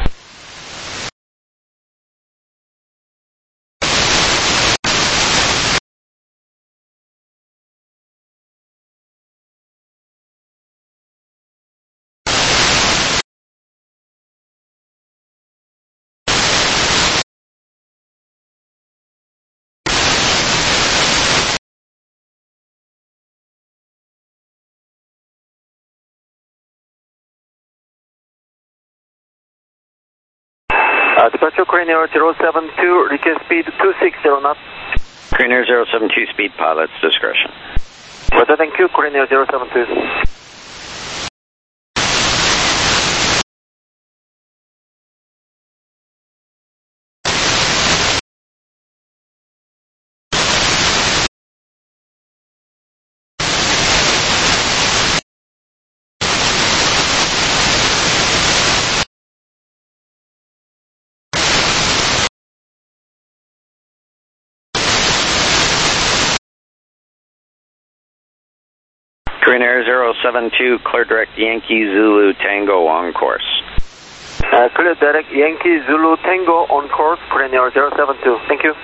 Uh, departure Korean Air zero seven two, request speed two six zero knots. Korean Air zero seven two, speed pilot's discretion. Weather, thank you, Korean Air zero seven two. Korean Air zero seven two, clear direct Yankee Zulu Tango on course. Uh, clear direct Yankee Zulu Tango on course, Korean Air zero seven two. Thank you.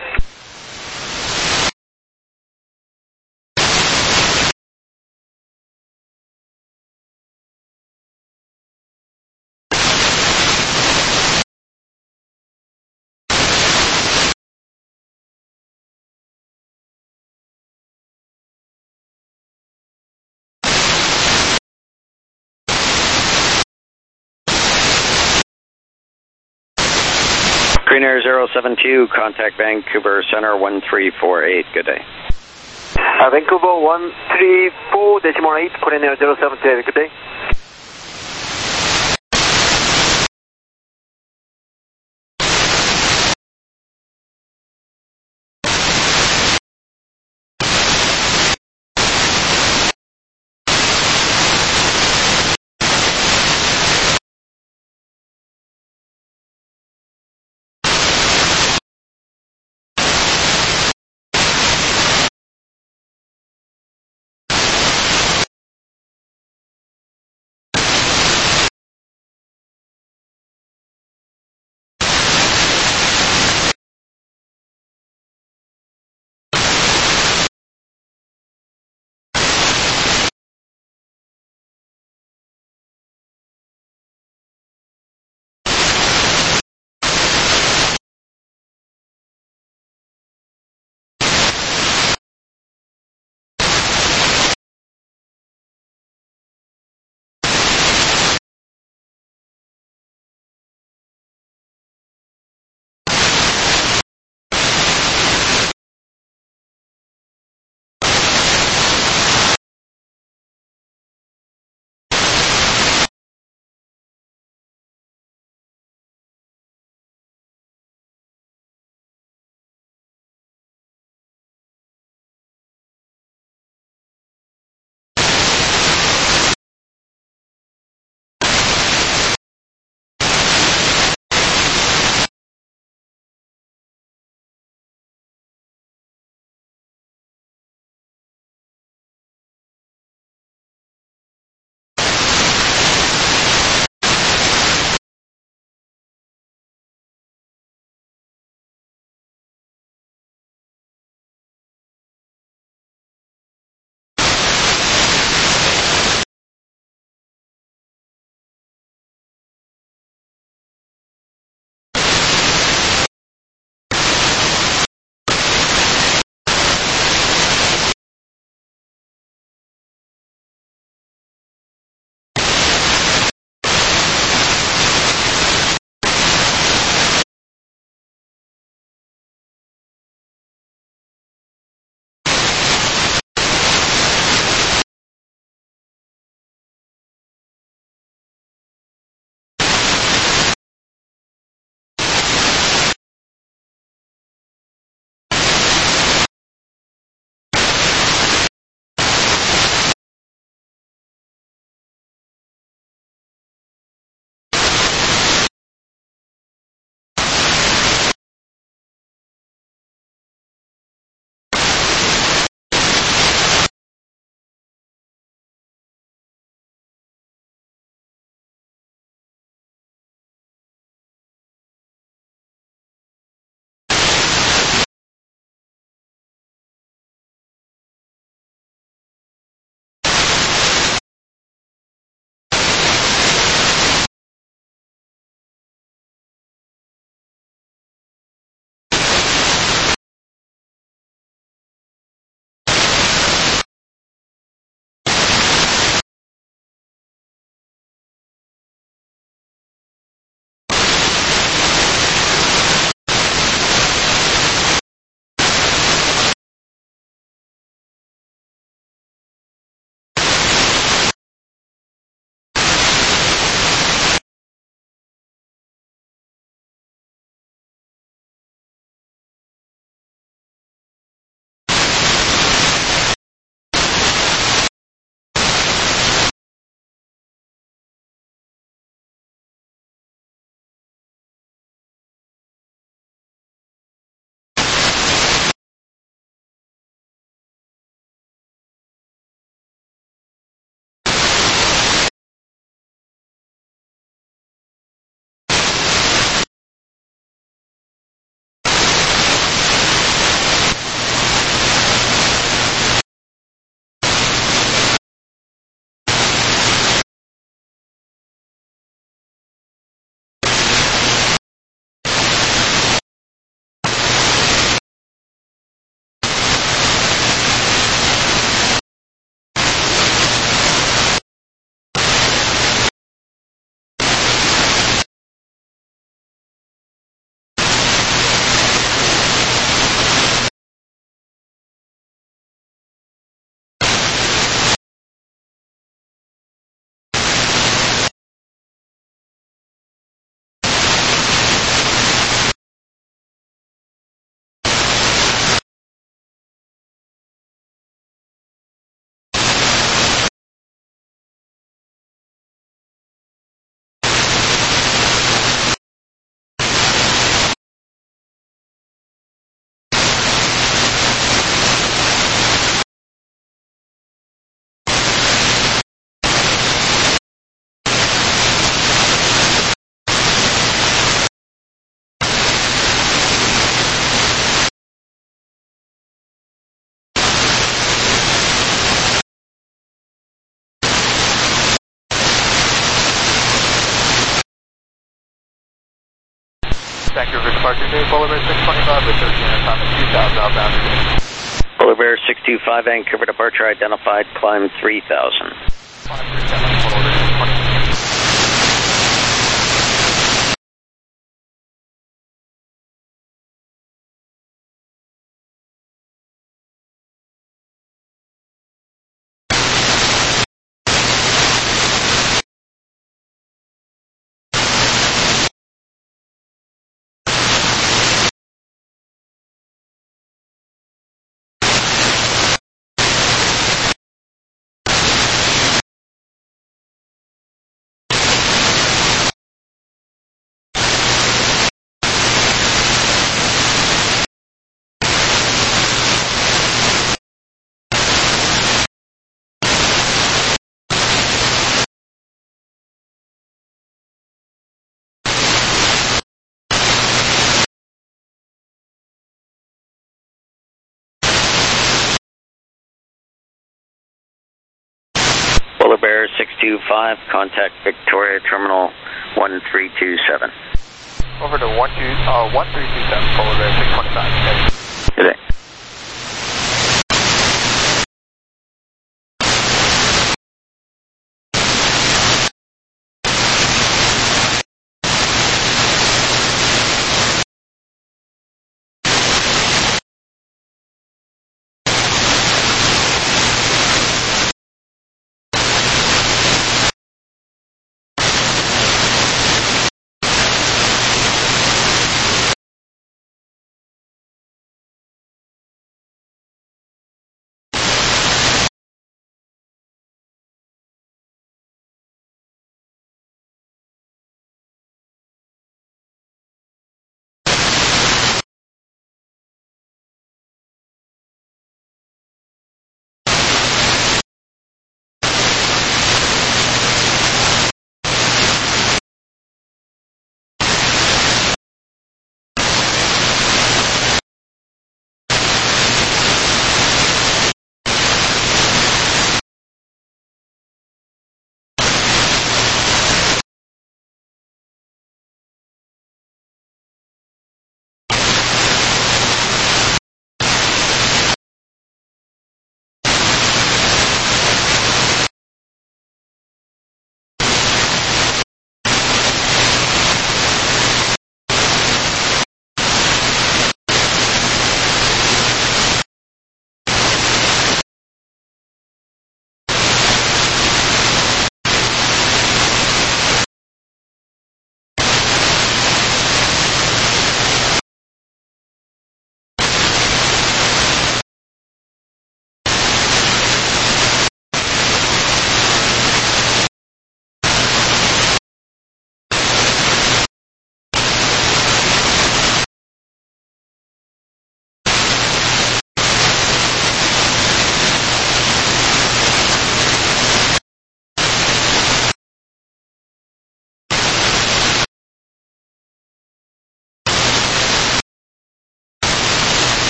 Korean Air zero seven two, contact Vancouver Center one three four eight. Good day. Uh, Vancouver one three four decimal eight, Korean Air zero seven two. Good day. Vancouver departure today, Polar Bear six twenty-five with thirteen hundred climbing two thousand outbound. Polar Bear six two five, Vancouver departure identified, climb three thousand. Polar Bear six two five, contact Victoria Terminal one three two seven. Over to one two, uh, one three two seven, Polar Bear six twenty-five. Good day.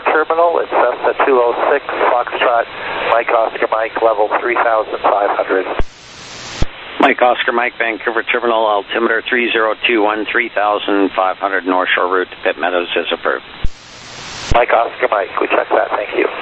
Vancouver Terminal, it's Cessna two oh six, Foxtrot, Mike Oscar Mike, level three thousand five hundred. Mike Oscar Mike, Vancouver Terminal, altimeter three zero two one, three thousand five hundred, North Shore route to Pitt Meadows is approved. Mike Oscar Mike, we check that, thank you.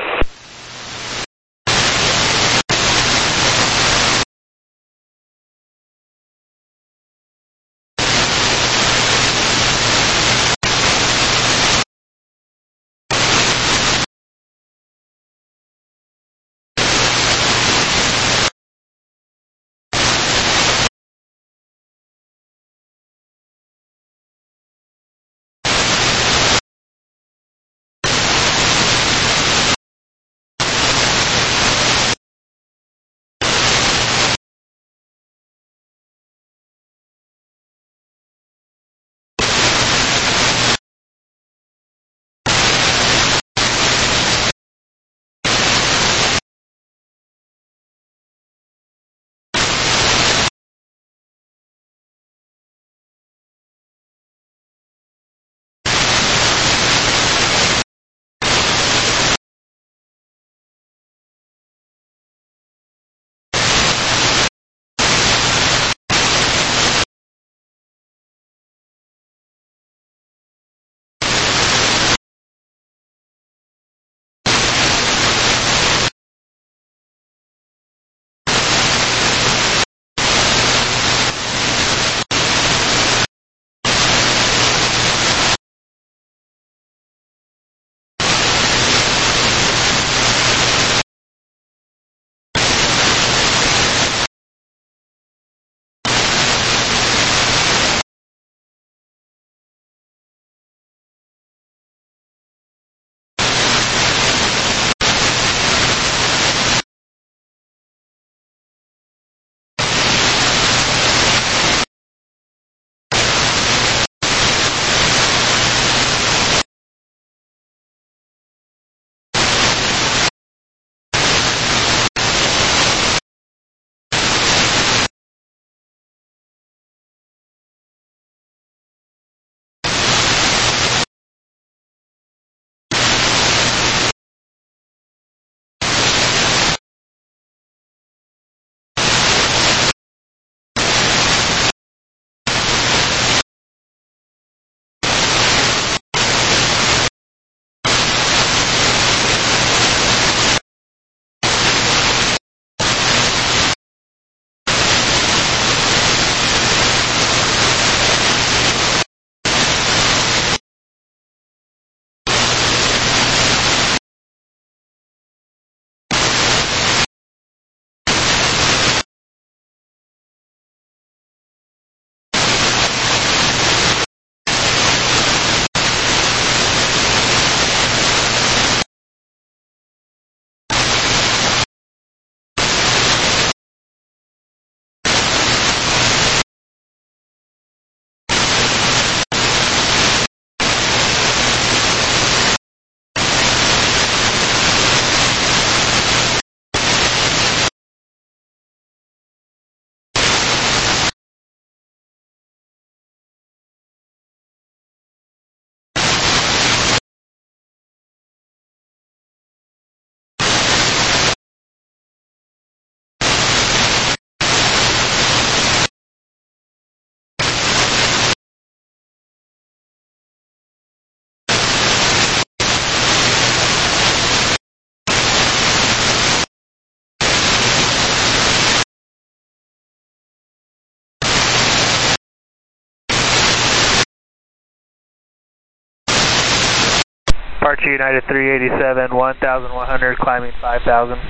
Departure United three eighty-seven, one thousand one hundred, climbing five thousand.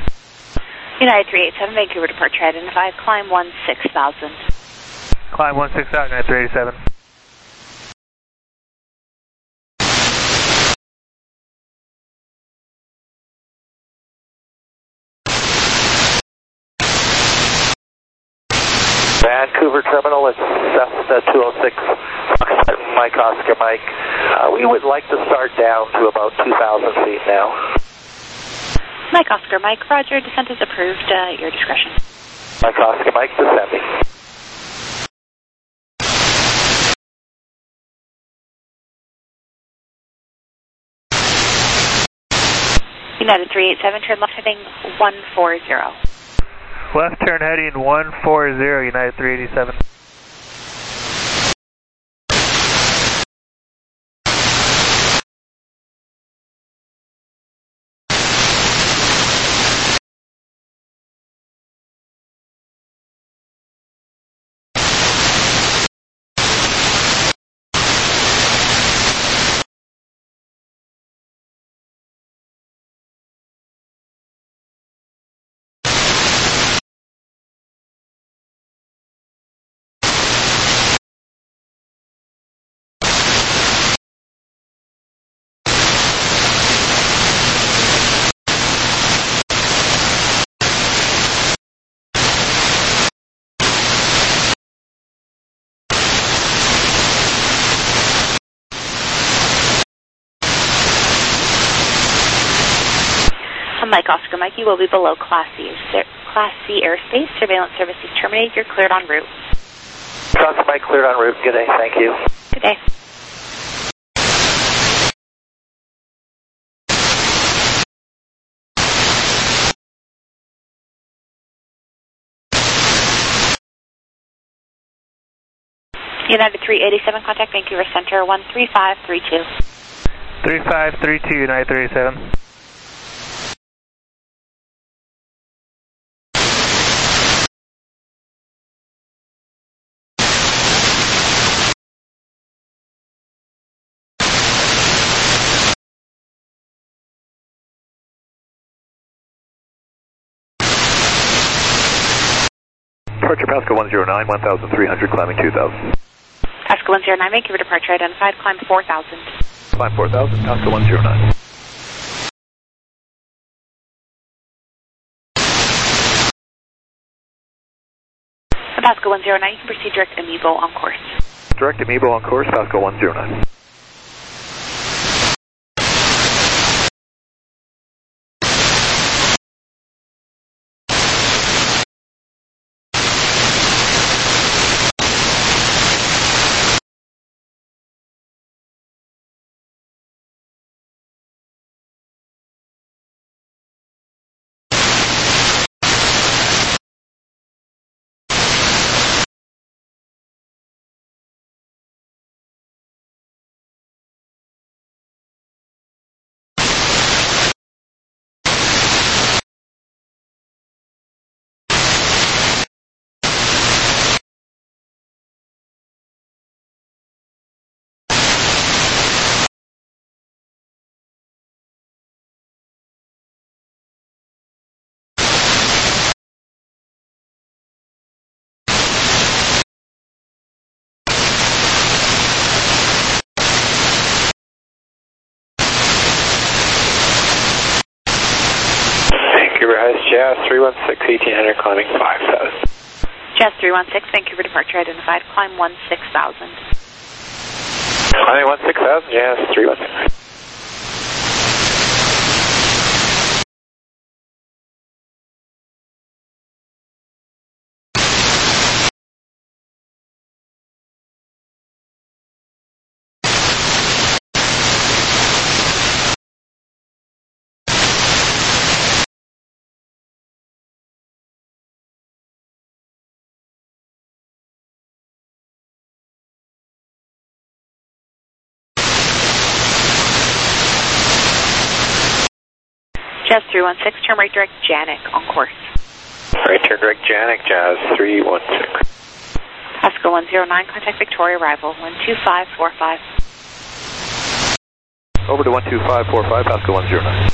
United three eighty-seven, Vancouver departure identified, climb one six thousand. Climb one six thousand, United three eighty-seven. Vancouver Terminal, it's Cessna two oh six, Mike Oscar Mike. Uh, we would like to start down to about two thousand feet now. Mike Oscar Mike, roger, descent is approved, uh, at your discretion. Mike Oscar Mike, descending. United three eight seven, turn left heading one four zero. Left turn heading one four zero, United three eighty-seven. Mike Oscar Mike, you will be below Class C, Class C airspace. Surveillance services terminated. You're cleared en route. Oscar Mike, cleared en route. Good day. Thank you. Good day. United three eighty-seven, contact Vancouver Center one three five three two. three five three two, United three eighty-seven. Departure Pasco one zero nine, one thousand three hundred, climbing two thousand. Pasco one zero nine, Vancouver departure identified, climb four thousand. Climb four thousand, Pasco one zero nine. Pasco one zero nine, you can proceed direct Amiibo on course. Direct Amiibo on course, Pasco one zero nine. Jazz three one six, eighteen hundred, climbing five thousand. Jazz three one six, Vancouver departure identified, climb one six thousand. Climbing one six thousand, Jazz three one six. Jazz three one six, turn right direct Janik on course. Right turn direct Janik, Jazz three one six. Pasco one zero nine, contact Victoria arrival, one two five four five. Over to one two five four five, Pasco one zero nine.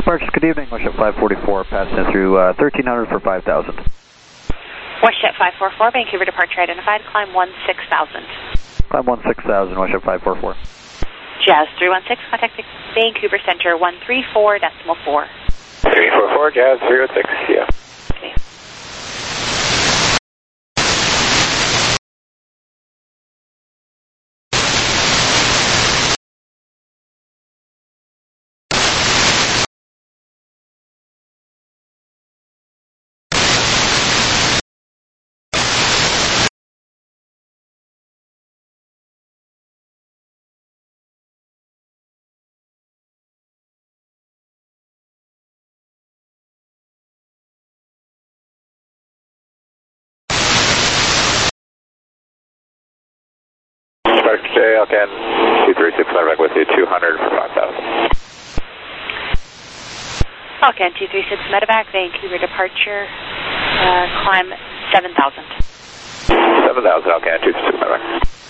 Departures, good evening. Westjet five forty-four, passing in through uh, thirteen hundred for five thousand. Westjet five four four, Vancouver departure identified, climb one six thousand. Climb one six thousand, Westjet five four four. Jazz three one six, contact Vancouver Center one three four decimal four. three four four, Jazz three one six, yeah. Okay. Departure J, Alcan two three six, I'm back with you, two hundred for five thousand. Alcan two three six, medevac, Vancouver departure, uh, climb seven thousand. seven thousand, Alcan two three six, medevac.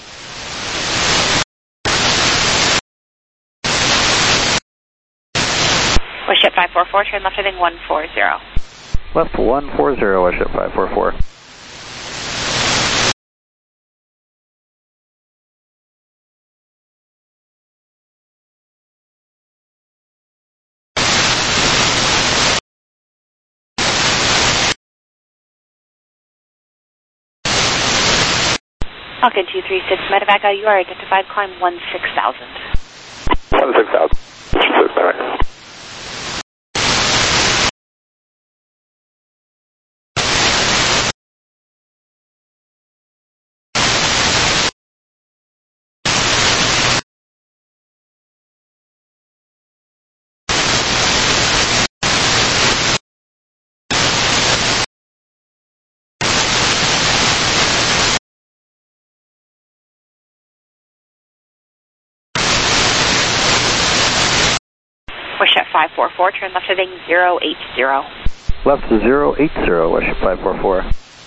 Westjet five four four, turn left heading one four zero. Left one four zero, Westjet five four four. Falcon two three six, medevac, you are identified, climb one six thousand. one six thousand, medevac. Westjet five four four, turn left heading zero eight zero. Left zero eight zero, Westjet five four four.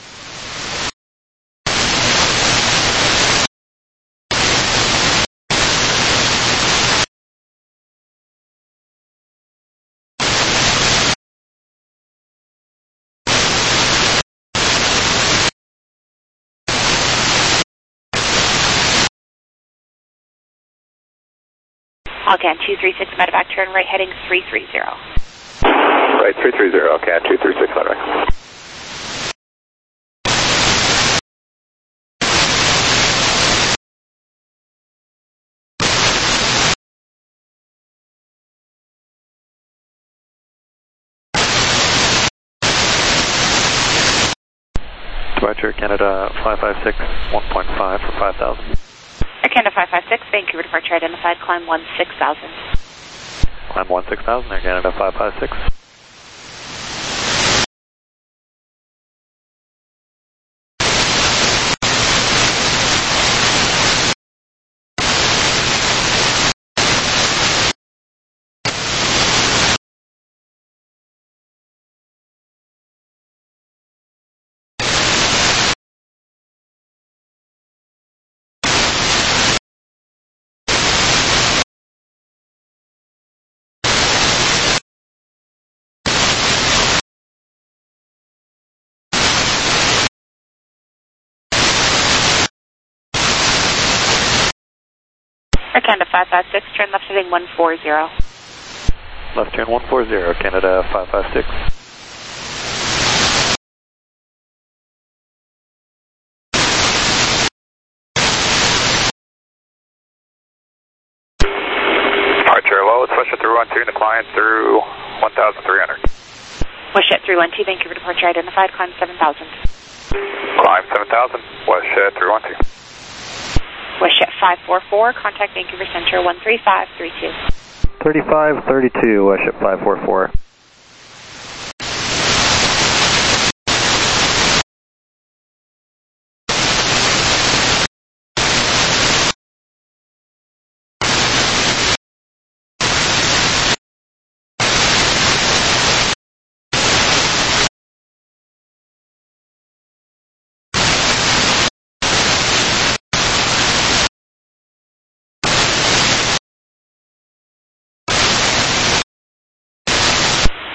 Alcan two three six, medevac, turn right heading three three zero. Right, three three zero, Alcan two three six, medevac. Departure Canada five five six, one point five for five thousand. Air Canada five five six, Vancouver departure identified, climb one six thousand. Climb one six thousand, Air Canada five five six. Air Canada five five six, turn left heading one four zero. Left turn one four zero, Canada five five six. Departure, well, it's Westjet three one two, decline through one thousand three hundred. Westjet three one two, Vancouver departure identified, climb seven thousand. Climb seven thousand, Westjet three one two. Westjet five four four, contact Vancouver Center one three five three two. thirty-five thirty-two, Westjet five four four.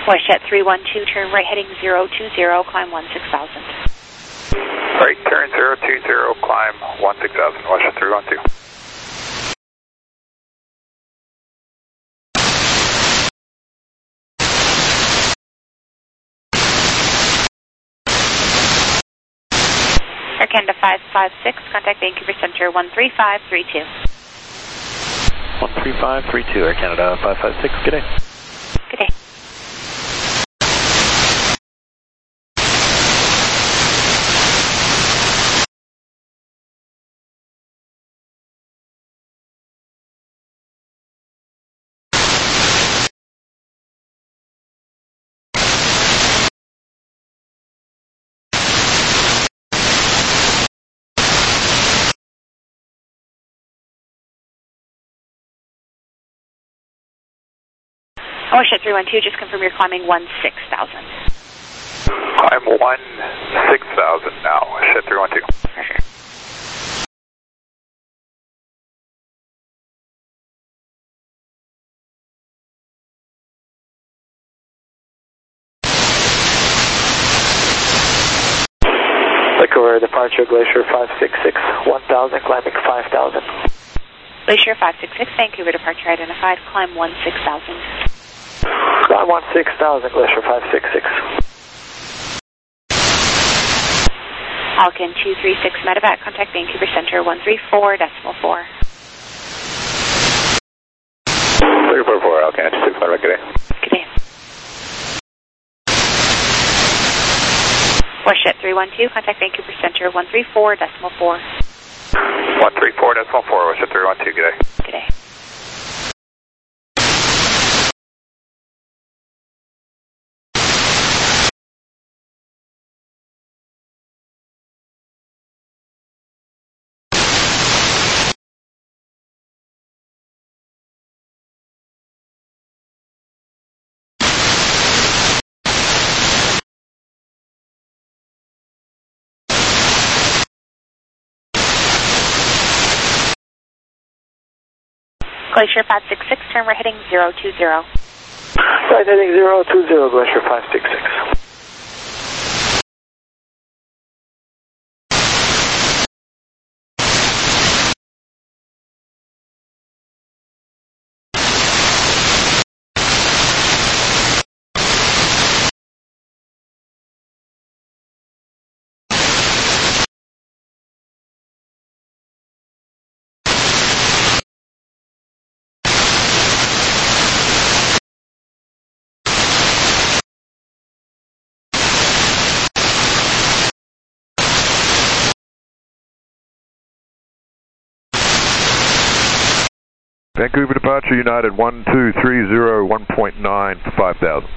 WestJet three one two, turn right heading zero two zero, climb one six thousand. Right, turn zero two zero, climb one six thousand, WestJet three one two. Air Canada five five six, contact Vancouver Center one three five three two. one three five three two, Air Canada five five six, good day. Good day. WestJet three one two, just confirm you're climbing one six thousand. Climb one six thousand now, WestJet three one two. For sure. Vancouver departure, Glacier five six six, one thousand, climbing five thousand. Glacier five six six, Vancouver departure identified, climb one six thousand. Climb one six thousand, Glacier five six six. Alcan two three six medevac, contact Vancouver Center one three four decimal four. three four four, Alcan two six medevac, good day. Good day. WestJet three one two, contact Vancouver Center one three four decimal four. one three four decimal four, WestJet three one two, good day. Good day. Glacier five six six, turn right heading zero two zero. Right heading zero two zero, Glacier five six six. Vancouver departure, United one two three zero, one point nine, five thousand.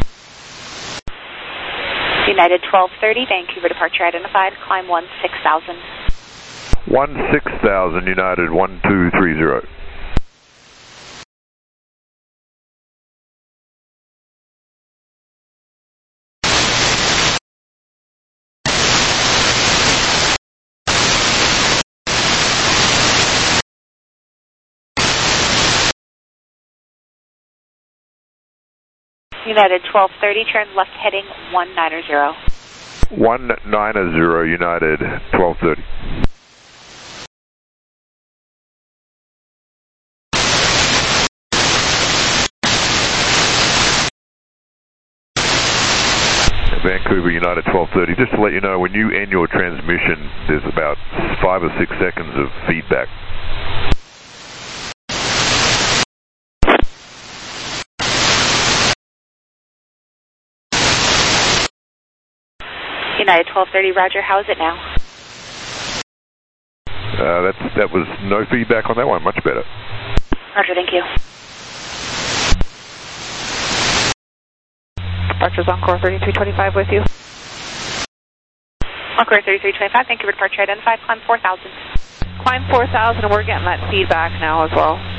United twelve thirty, Vancouver departure identified, climb one six thousand. one six thousand, United one two three zero. United twelve thirty, turn left heading one nine zero. one nine zero, United twelve thirty. Vancouver, United twelve thirty. Just to let you know, when you end your transmission, there's about five or six seconds of feedback. United twelve thirty, roger, how is it now? Uh, that's, that was no feedback on that one, much better. Roger, thank you. Departure's Encore thirty-three twenty-five with you. Encore thirty-three twenty-five, Vancouver departure identified, climb four thousand. Climb four thousand, and we're getting that feedback now as well.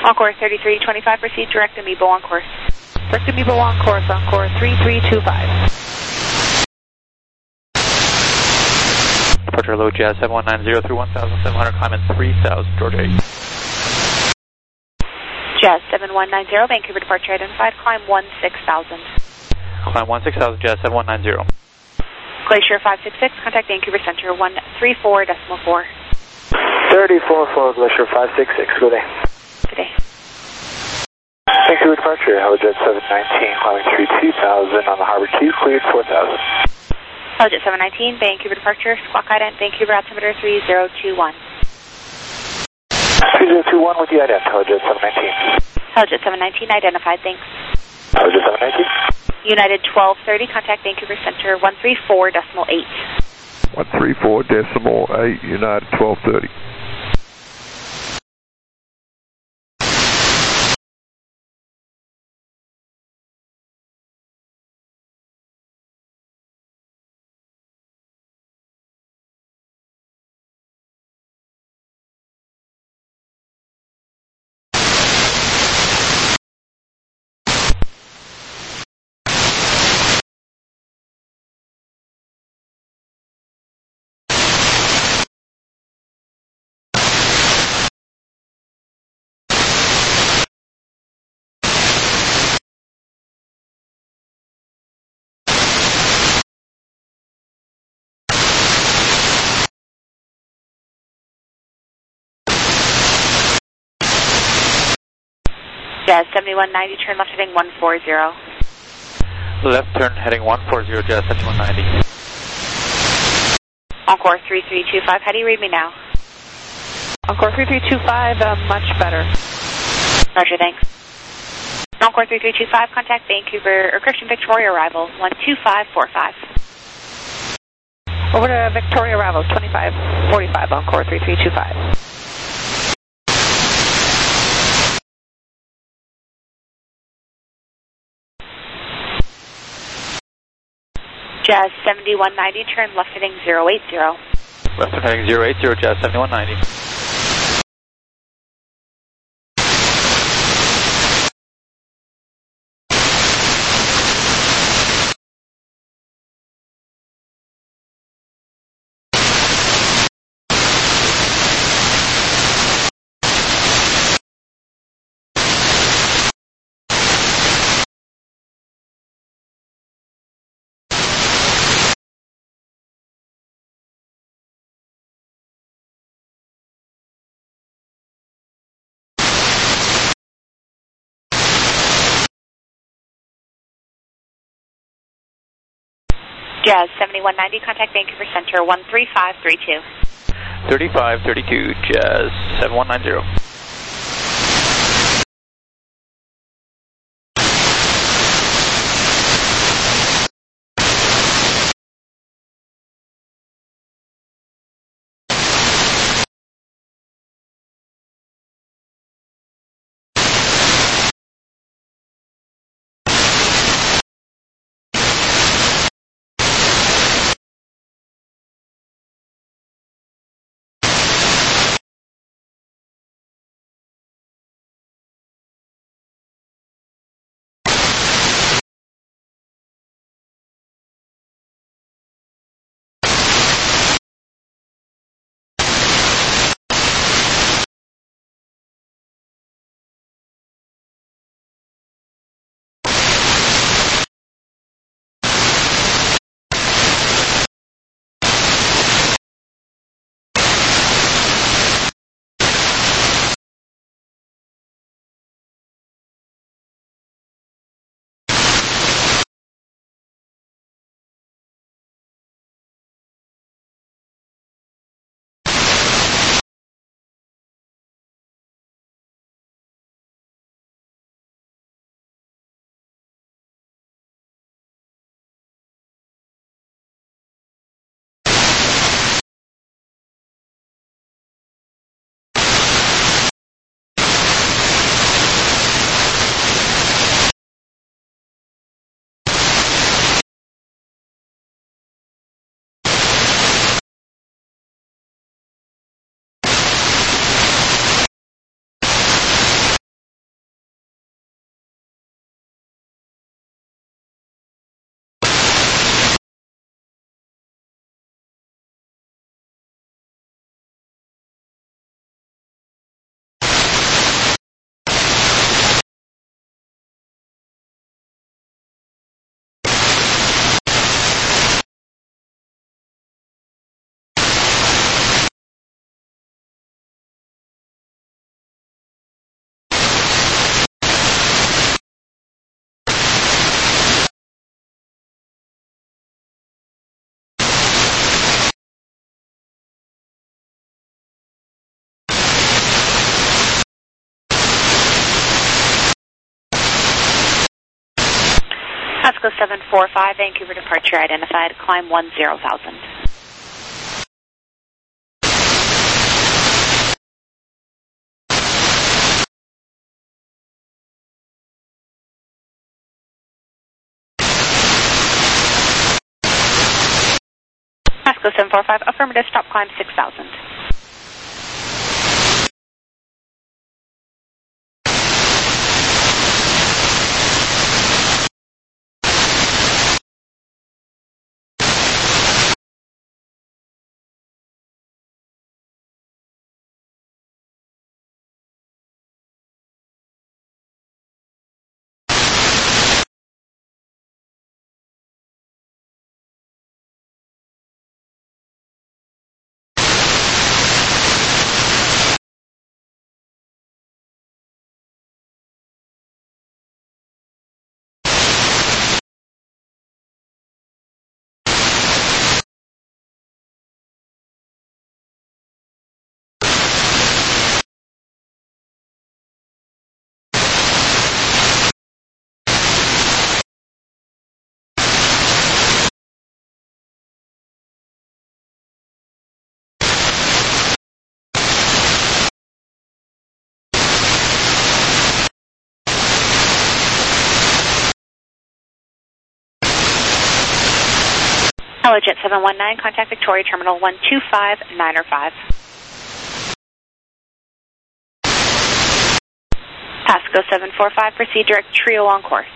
Encore thirty-three twenty-five, proceed direct Amiibo on course. Direct Amiibo on course, Encore three three two five. Departure low Jazz seven one nine zero through one thousand seven hundred, climb in three thousand, Georgia eight. Jazz seven one nine zero, Vancouver departure identified, climb one six thousand. Climb one six thousand, Jazz seven one nine zero. Glacier five six six, contact Vancouver Center one three four decimal four. thirty-four four, Glacier five six six, good day. Good day. Vancouver departure, Helijet seven nineteen, climbing through two thousand on the Harbor two, cleared four thousand. Helijet seven nineteen, Vancouver departure, squawk ident, Vancouver altimeter three zero two one. three zero two one with the ident, Helijet seven nineteen. Helijet seven nineteen, identified, thanks. Helijet seven nineteen. United twelve thirty, contact Vancouver Center one three four decimal eight. one three four decimal eight, United twelve thirty. Jazz seventy-one ninety, turn left heading one four zero. Left turn heading one four zero, Jazz seventy-one ninety. Encore three three two five, how do you read me now? Encore three three two five, uh, much better. Roger, thanks. Encore three three two five, contact Vancouver, or Christian Victoria arrival one two five four five. Over to Victoria arrivals twenty-five forty-five, Encore three three two five. Jazz seventy-one ninety, turn left heading zero eight zero. Left turn heading zero eight zero, Jazz seventy-one ninety. Jazz seventy-one ninety, contact Vancouver Center one three five three two. thirty-five thirty-two, Jazz seven one nine zero. Pasco seven four five, Vancouver departure identified, climb one zero thousand. Pasco seven four five, affirmative, stop climb six thousand. Hello, Jet seven one nine, contact Victoria Terminal one two five nine or five. Pasco seven four five, proceed direct trio on course.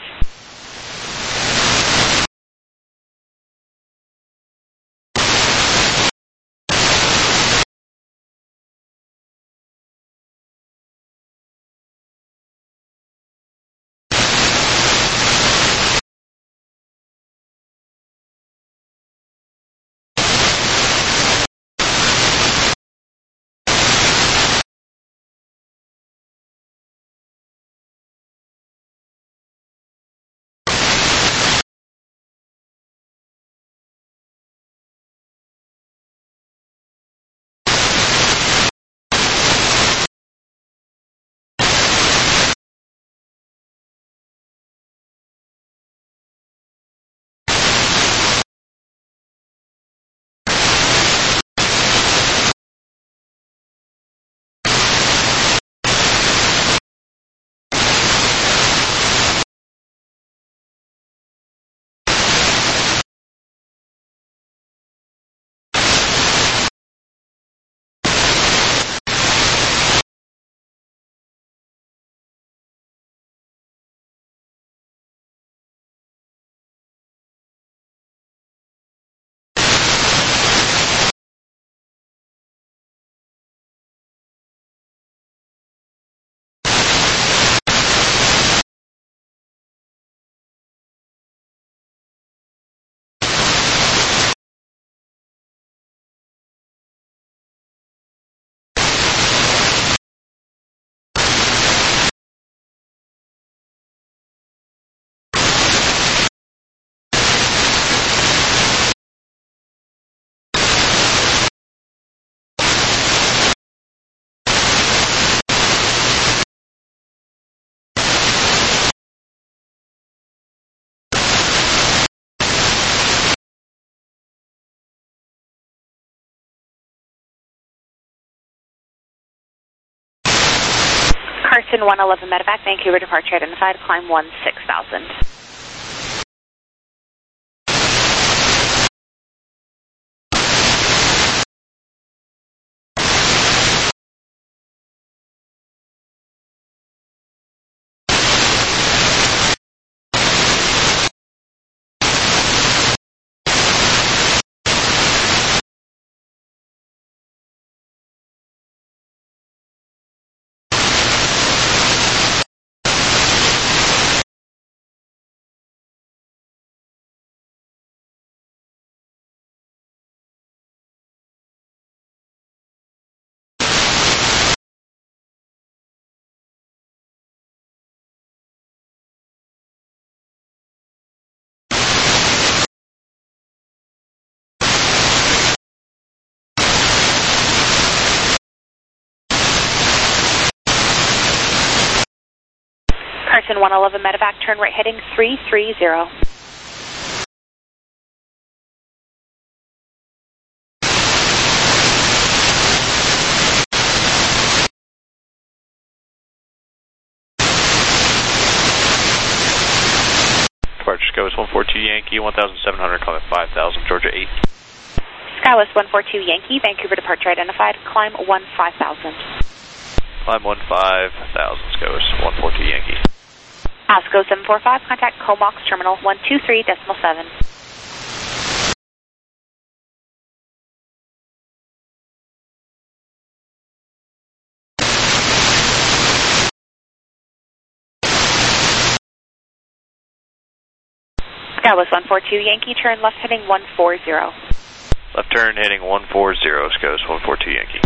Carson one eleven medevac, Vancouver departure identified, climb one six thousand. Carson one eleven medevac, turn right heading three three zero. Skywest one four two Yankee, one thousand seven hundred, climb at five thousand, Georgia eight. Skywest one four two Yankee, Vancouver departure identified, climb one five thousand. Climb one five thousand, Skywest one four two Yankee. ASCO seven four five, contact Comox Terminal one two three decimal seven. Skywest one four two Yankee, turn left heading one four zero. Left turn heading one four zero, Skywest one four two Yankee.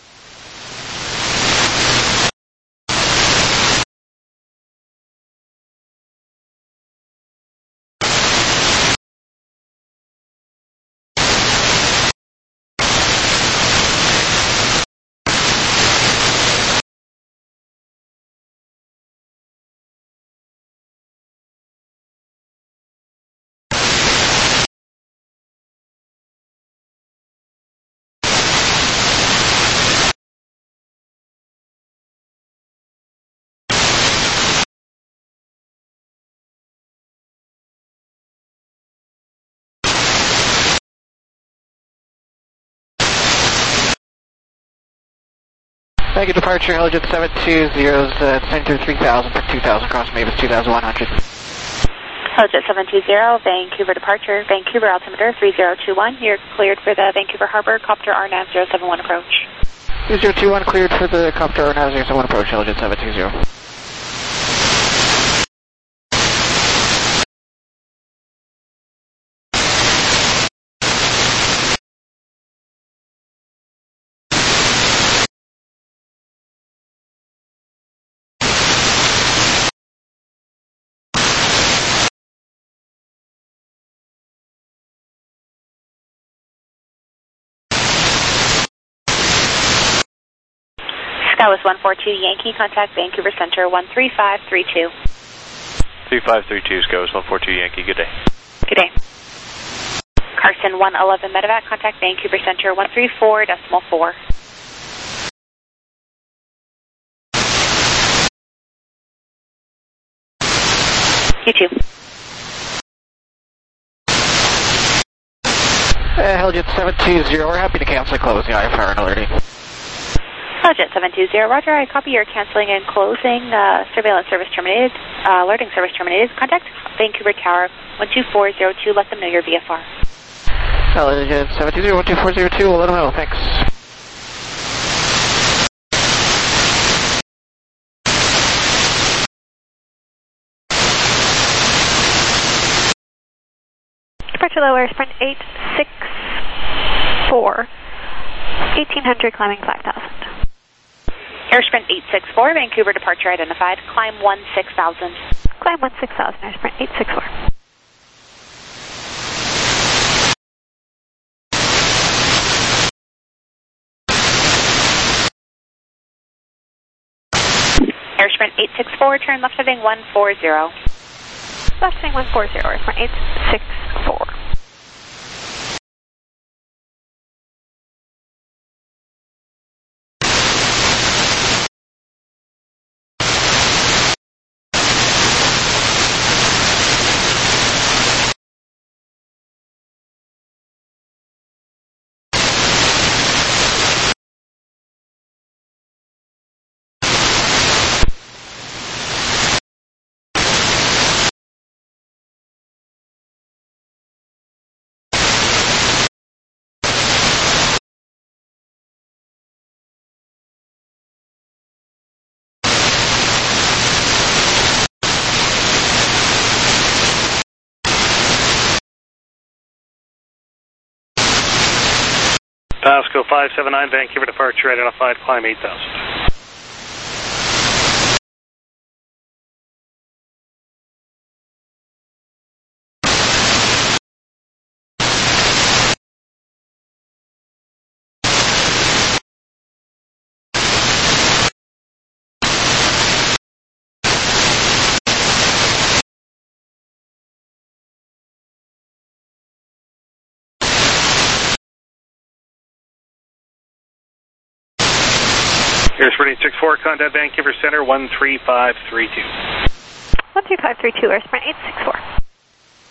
Thank you, departure, Helijet seven two zero, uh, descend through three thousand for two thousand, cross Mavis two thousand one hundred. Helijet seven two zero, Vancouver departure, Vancouver altimeter three zero two one, you're cleared for the Vancouver Harbor, Copter R NAV zero seven one approach. two zero two one, cleared for the Copter R NAV zero seven one approach, Helijet seven two zero. Skywest one four two Yankee, contact Vancouver Center one three five three two. three five three two, Skywest one four two Yankee, good day. Good day. Carson one eleven Medevac, contact Vancouver Center one three four decimal four. You too. Uh, Helijet seven two zero, we're happy to cancel and close the I F R and alerting. Helijet seven two zero, roger, I copy your canceling and closing, uh, surveillance service terminated, uh, alerting service terminated, contact Vancouver Tower one two four zero two, let them know your V F R. Helijet seven two zero, one two four zero two, we'll let them know, thanks. Departure lower, sprint eight six four, eighteen hundred, climbing five thousand. Air sprint eight six four, Vancouver departure identified, climb one six thousand. Climb one six thousand, air sprint eight six four. Air sprint eight six four, turn left heading one four zero. Left heading one four zero, air sprint eight six four. Pasco five seven nine, Vancouver departure identified, climb eight thousand. Air Sprint eight six four, contact Vancouver Center one three five three two. one three five three two, Air Sprint eight six four.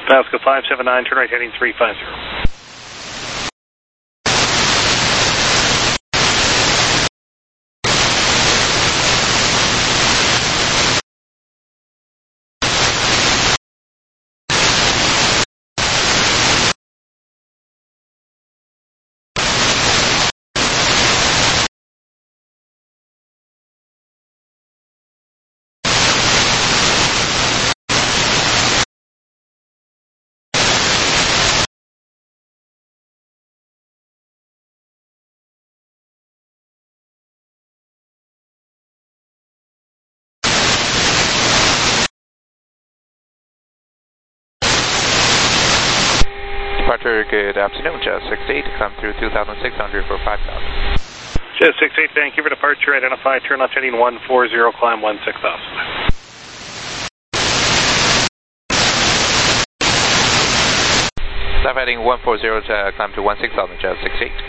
Alaska five seven nine, turn right heading three five zero. Departure, good afternoon, Jazz six eight, come through two thousand six hundred for five thousand. Jazz six eight, Vancouver departure, identify, turn left heading one four zero, climb one six thousand. Stop heading one four zero, uh, climb to one six thousand, Jazz six eight.